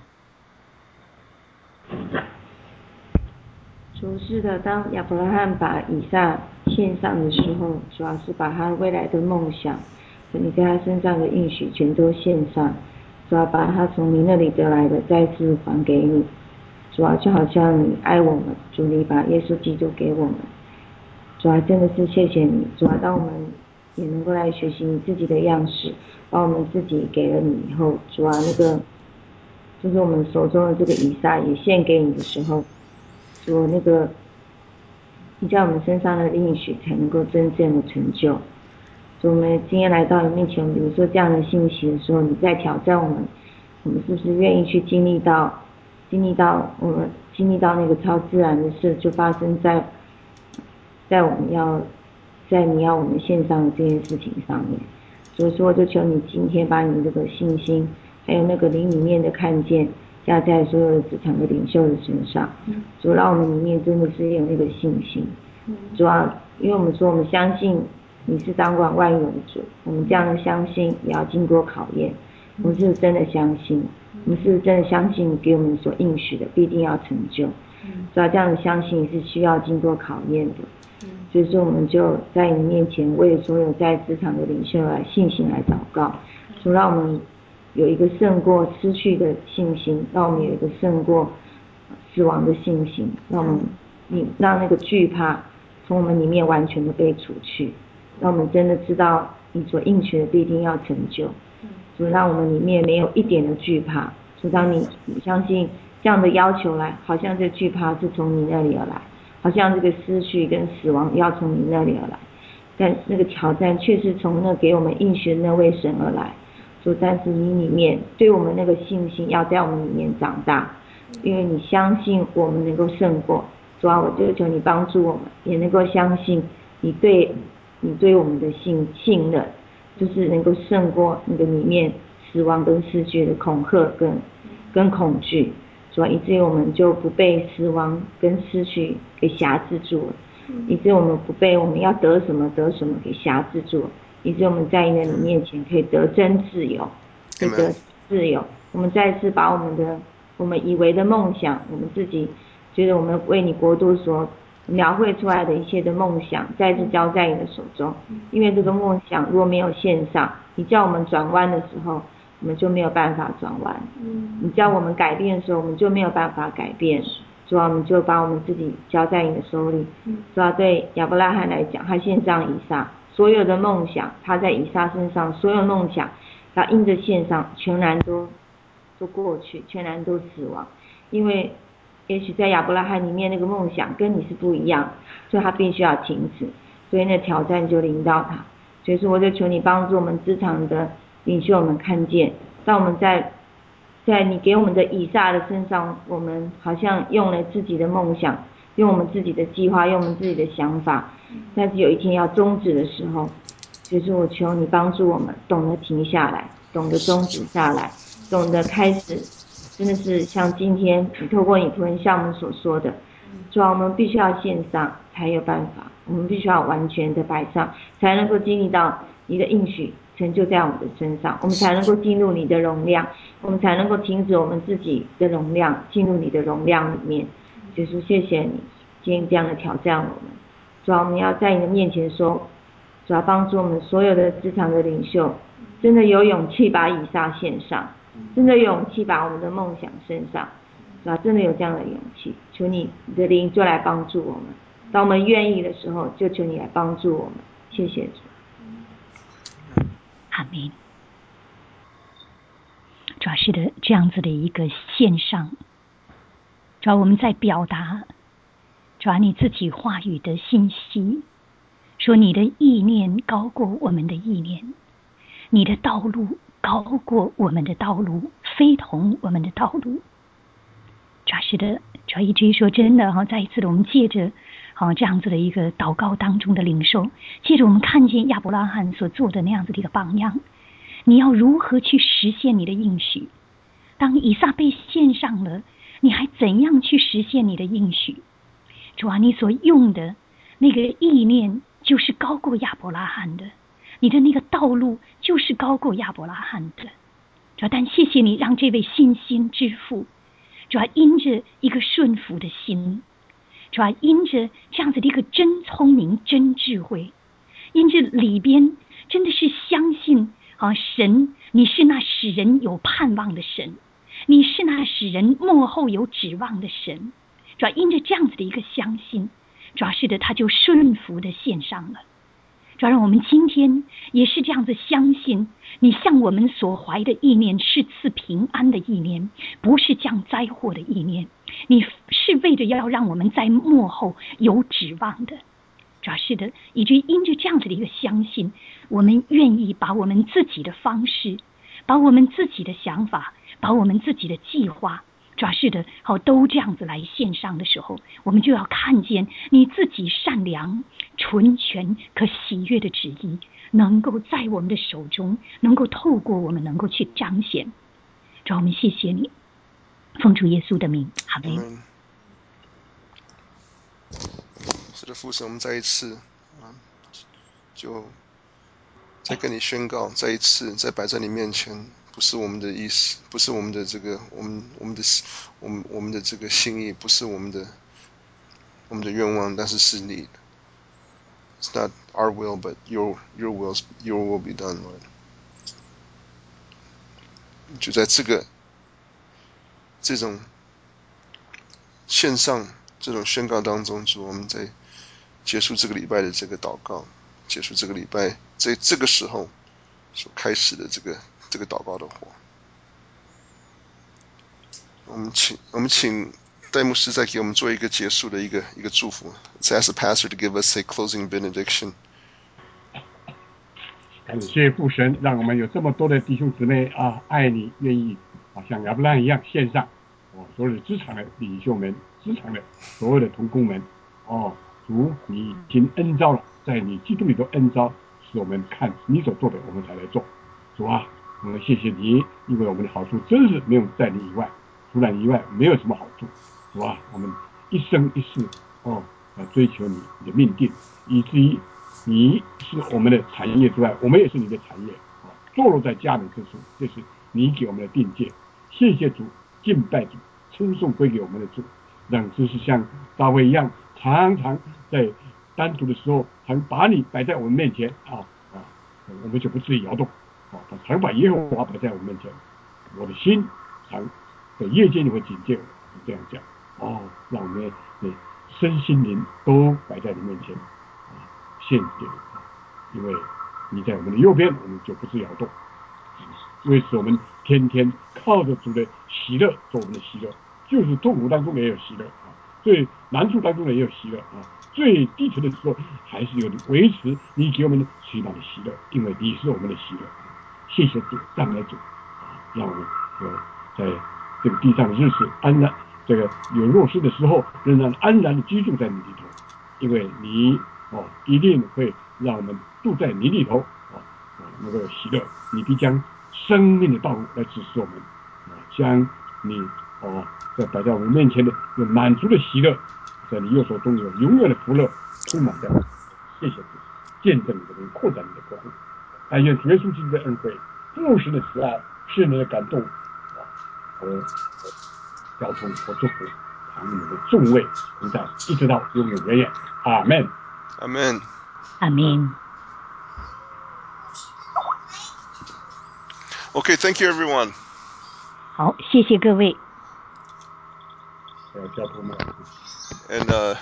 主是的，当亚伯拉罕把以撒献上的时候，主要是把他未来的梦想和你在他身上的应许全都献上，主要把他从你那里得来的再次还给你。主要就好像你爱我们，主你把耶稣基督给我们，主要真的是谢谢你。主要当我们也能够来学习你自己的样式，把我们自己给了你以后，主要那个就是我们手中的这个以撒也献给你的时候，主那个你在我们身上的应许才能够真正的成就。主，我们今天来到你面前，比如说这样的信息的时候，你在挑战我们，我们是不是愿意去经历到经历到我们经历到那个超自然的事就发生在在我们要在你要我们献上的这件事情上面。所以说就求你今天把你这个信心还有那个灵里面的看见加在所有的职场的领袖的身上，主让我们里面真的是有那个信心。主要因为我们说我们相信你是掌管万有的主，我们这样的相信也要经过考验。我们是真的相信，我们是真的相信你给我们所应许的必定要成就。主要这样的相信是需要经过考验的。所以说我们就在你面前为所有在职场的领袖来信心来祷告，主让我们有一个胜过失去的信心，让我们有一个胜过死亡的信心，让我们你让那个惧怕从我们里面完全的被除去，让我们真的知道你所应许的必定要成就。主让我们里面没有一点的惧怕，主当你相信这样的要求来，好像这惧怕是从你那里而来，好像这个失去跟死亡要从你那里而来，但那个挑战却是从那给我们应许的那位神而来。主，但是你里面对我们那个信心要在我们里面长大，因为你相信我们能够胜过。主啊，我就求你帮助我们也能够相信你对你对我们的信信任，就是能够胜过那个里面死亡跟失去的恐吓跟跟恐惧。主啊，以至于我们就不被死亡跟失去给辖制住了，以至于我们不被我们要得什么得什么给辖制住了，以至于我们在你面前可以得真自由，可以得自由。我们再次把我们的我们以为的梦想，我们自己觉得我们为你国度所描绘出来的一切的梦想，再次交在你的手中。因为这个梦想如果没有线上，你叫我们转弯的时候，我们就没有办法转弯。你叫我们改变的时候，我们就没有办法改变。主啊，我们就把我们自己交在你的手里。主啊，对亚伯拉罕来讲，他献上以撒，所有的梦想，他在以撒身上所有梦想，他因着献上，全然都都过去，全然都死亡。因为也许在亚伯拉罕里面那个梦想跟你是不一样，所以他必须要停止，所以那挑战就临到他。所以说我就求你帮助我们职场的领袖们看见，当我们在在你给我们的以撒的身上，我们好像用了自己的梦想，用我们自己的计划，用我们自己的想法，但是有一天要终止的时候，所以说我求你帮助我们懂得停下来，懂得终止下来，懂得开始，真的是像今天你透过你仆人向我们所说的，主啊，我们必须要献上才有办法，我们必须要完全的摆上，才能够经历到你的应许成就在我们的身上，我们才能够进入你的容量，我们才能够停止我们自己的容量，进入你的容量里面。耶稣，谢谢你今天这样的挑战我们。主啊，我们要在你的面前说，主要帮助我们所有的职场的领袖真的有勇气把以撒献上，真的有勇气把我们的梦想献上。主啊，真的有这样的勇气，求你你的灵就来帮助我们，当我们愿意的时候，就求你来帮助我们。谢谢主。 阿们。主要是的这样子的一个线上，主要我们在表达主要你自己话语的信息，说你的意念高过我们的意念，你的道路高过我们的道路，非同我们的道路。主要是的，主要以至于说真的哈，再一次的我们借着好这样子的一个祷告当中的领受，借着我们看见亚伯拉罕所做的那样子的一个榜样，你要如何去实现你的应许？当以撒被献上了，你还怎样去实现你的应许？ 主啊，你所用的那个意念就是高过亚伯拉罕的，你的那个道路就是高过亚伯拉罕的。主啊，但谢谢你让这位信心之父，主啊，因着一个顺服的心，主啊，因着这样子的一个真聪明、真智慧，因着里边真的是相信啊，神你是那使人有盼望的神，你是那使人幕后有指望的神。主要因着这样子的一个相信，主要是的他就顺服的献上了。主要让我们今天也是这样子相信，你向我们所怀的意念是赐平安的意念，不是降灾祸的意念，你是为着要让我们在幕后有指望的。主要是的，以至于因着这样子的一个相信，我们愿意把我们自己的方式，把我们自己的想法，把我们自己的计划，主要是的，好都这样子来献上的时候，我们就要看见你自己善良、纯全、可喜悦的旨意，能够在我们的手中，能够透过我们能够去彰显。主啊，我们谢谢你，奉主耶稣的名，阿们。 是的，父神，我们再一次啊，就再跟你宣告，再一次再摆在你面前，不是我们的意思，不是我们的这个，我们我们的我们我们的这个心意，不是我们的我们的愿望，但是是你的。It's not our will, but your your will your will be done, Lord. 就在这个这种线上这种宣告当中，主，我们在结束这个礼拜的这个祷告，结束这个礼拜在这个时候所开始的这个这个祷告的活。我们请我们请戴牧师再给我们做一个结束的一个一个祝福。Let's ask the pastor to give us a closing benediction. 感谢父神，让我们有这么多的弟兄姊妹啊，爱你，愿意啊像亚伯拉罕一样献上。哦，所有的职场的领袖们，职场的所有的同工们，哦，主你已经恩召了，在你基督里的恩召，使我们看你所做的，我们才来做。主啊，我们谢谢你，因为我们的好处真是没有在你以外，除了你以外没有什么好处。主啊，我们一生一世哦，来追求你你的命定，以至于你是我们的产业之外，我们也是你的产业啊，坐落在家门之处，这是你给我们的定界。谢谢主，敬拜主，称颂归给我们的主，让知识像大卫一样，常常在单独的时候，常把你摆在我们面前啊啊，我们就不至于摇动啊。他常把耶和华摆在我们面前，我的心常在夜间你会警戒我，这样讲哦，让我们的身心灵都摆在你面前啊，献给你啊，因为你在我们的右边，我们就不致摇动。为此我们天天靠着主的喜乐做我们的喜乐，就是痛苦当中也有喜乐啊，最难处当中也有喜乐啊，最低沉的时候还是有维持你给我们最大的喜乐，因为你是我们的喜乐。谢谢主，赞美主啊，让我们有在这个地上的日子安然，这个有弱势的时候仍然安然的居住在你里头，因为你哦一定会让我们住在你里头啊啊那个喜乐，你必将生命的道路来指示我们啊，将你哦在摆在我们面前的有满足的喜乐，在你右手中有永远的福乐充满在我们。谢谢主，见证你的人，扩展你的国度。但愿主耶稣基督的恩惠、父神的慈爱、圣灵的感动啊和交通和祝福，常与你的众位同在，一直到永永远远。阿门。 阿门。 阿门。 Okay, thank you everyone. 好，谢谢各位。 And uh,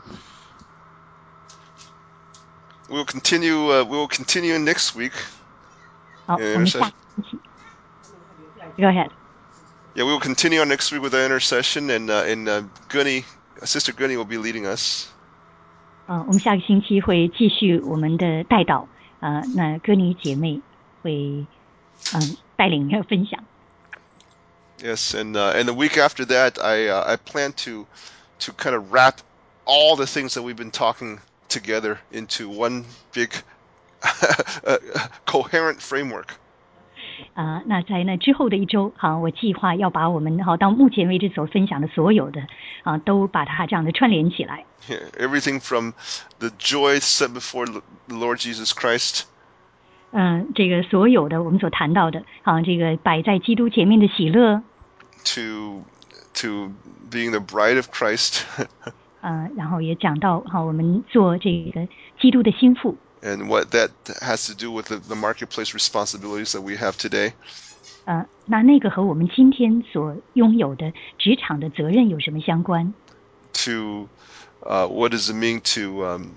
we'll continue. Uh, we'll continue next week. 好，我们下星期。Go ahead. Yeah, we will continue on next week with our intercession, and uh, and uh, Gunny, Sister Gunny will be leading us. 嗯，我们下个星期会继续我们的代祷啊、呃，那歌女姐妹会嗯带领要分享。 Yes, and uh, and the week after that, I uh, I plan to to kind of wrap all the things that we've been talking together into one big uh, coherent framework. 啊、呃，那在那之后的一周，好，我计划要把我们好到目前为止所分享的所有的啊，都把它这样的串联起来。 Yeah, everything from the joy set before the Lord Jesus Christ. 嗯、呃，这个所有的我们所谈到的，啊，这个摆在基督前面的喜乐。 To to being the bride of Christ. 呃，然后也讲到哈，我们做这个基督的心腹。 And what that has to do with the, the marketplace responsibilities that we have today. 呃，那那个和我们今天所拥有的职场的责任有什么相关 ？To uh, what does it mean to um,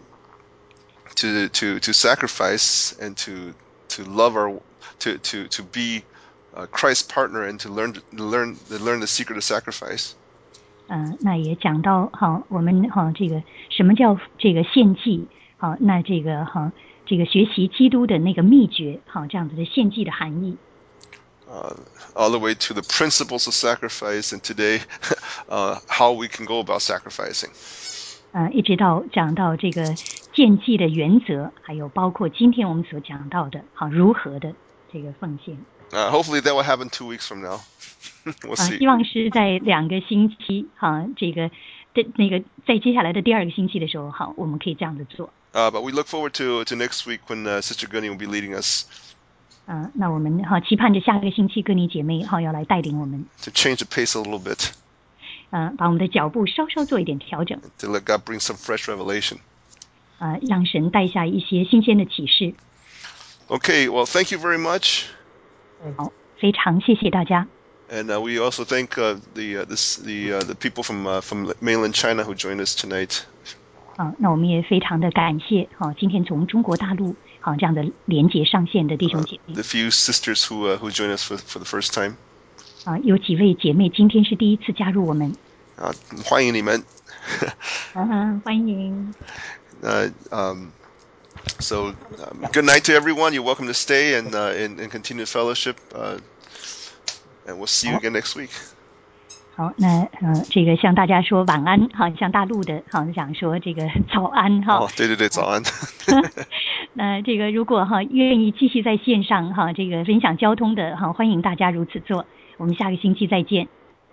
to to to sacrifice and to to love our to to to be uh, Christ's partner and to learn to learn to learn the secret of sacrifice. 呃，那也讲到哈，我们哈这个什么叫这个献祭？好，那这个哈这个学习基督的那个秘诀，好这样子的献祭的含义。 Uh, all the way to the principles of sacrifice, and today, uh, how we can go about sacrificing. 呃，一直到讲到这个献祭的原则，还有包括今天我们所讲到的，好如何的这个奉献。 Uh, hopefully, that will happen two weeks from now. We'll 啊， see. 希望是在两个星期，哈，这个的那个在接下来的第二个星期的时候，好，我们可以这样子做。 Uh, but we look forward to to next week when uh, Sister Gunny will be leading us. 啊，那我们哈期盼着下个星期哥尼姐妹哈要来带领我们。 To change the pace a little bit. 呃，把我们的脚步稍稍做一点调整。 To let God bring some fresh revelation. 啊，让神带下一些新鲜的启示。 Okay, well, thank you very much. 好，非常谢谢大家。 And uh, we also thank uh, the uh, this, the uh, the people from uh, from mainland China who joined us tonight. 好，那我们也非常的感谢，好，今天从中国大陆好这样的连结上线的弟兄姐妹。 Uh, the few sisters who uh, who joined us for for the first time. 啊，有几位姐妹今天是第一次加入我们。 啊，欢迎你们。 啊，欢迎。 Uh, um, so um, good night to everyone. You're welcome to stay and uh, and, and continue fellowship. Uh, and we'll see you again next week. 好，那呃，这个向大家说晚安，好，向大陆的，好想说这个早安哈。 哦，对对对，早安。 那这个如果哈愿意继续在线上哈这个分享交通的哈，欢迎大家如此做。我们下个星期再见。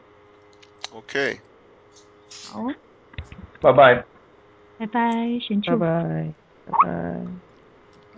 OK。 好。 拜拜。 拜拜，神祝。 拜拜，拜拜。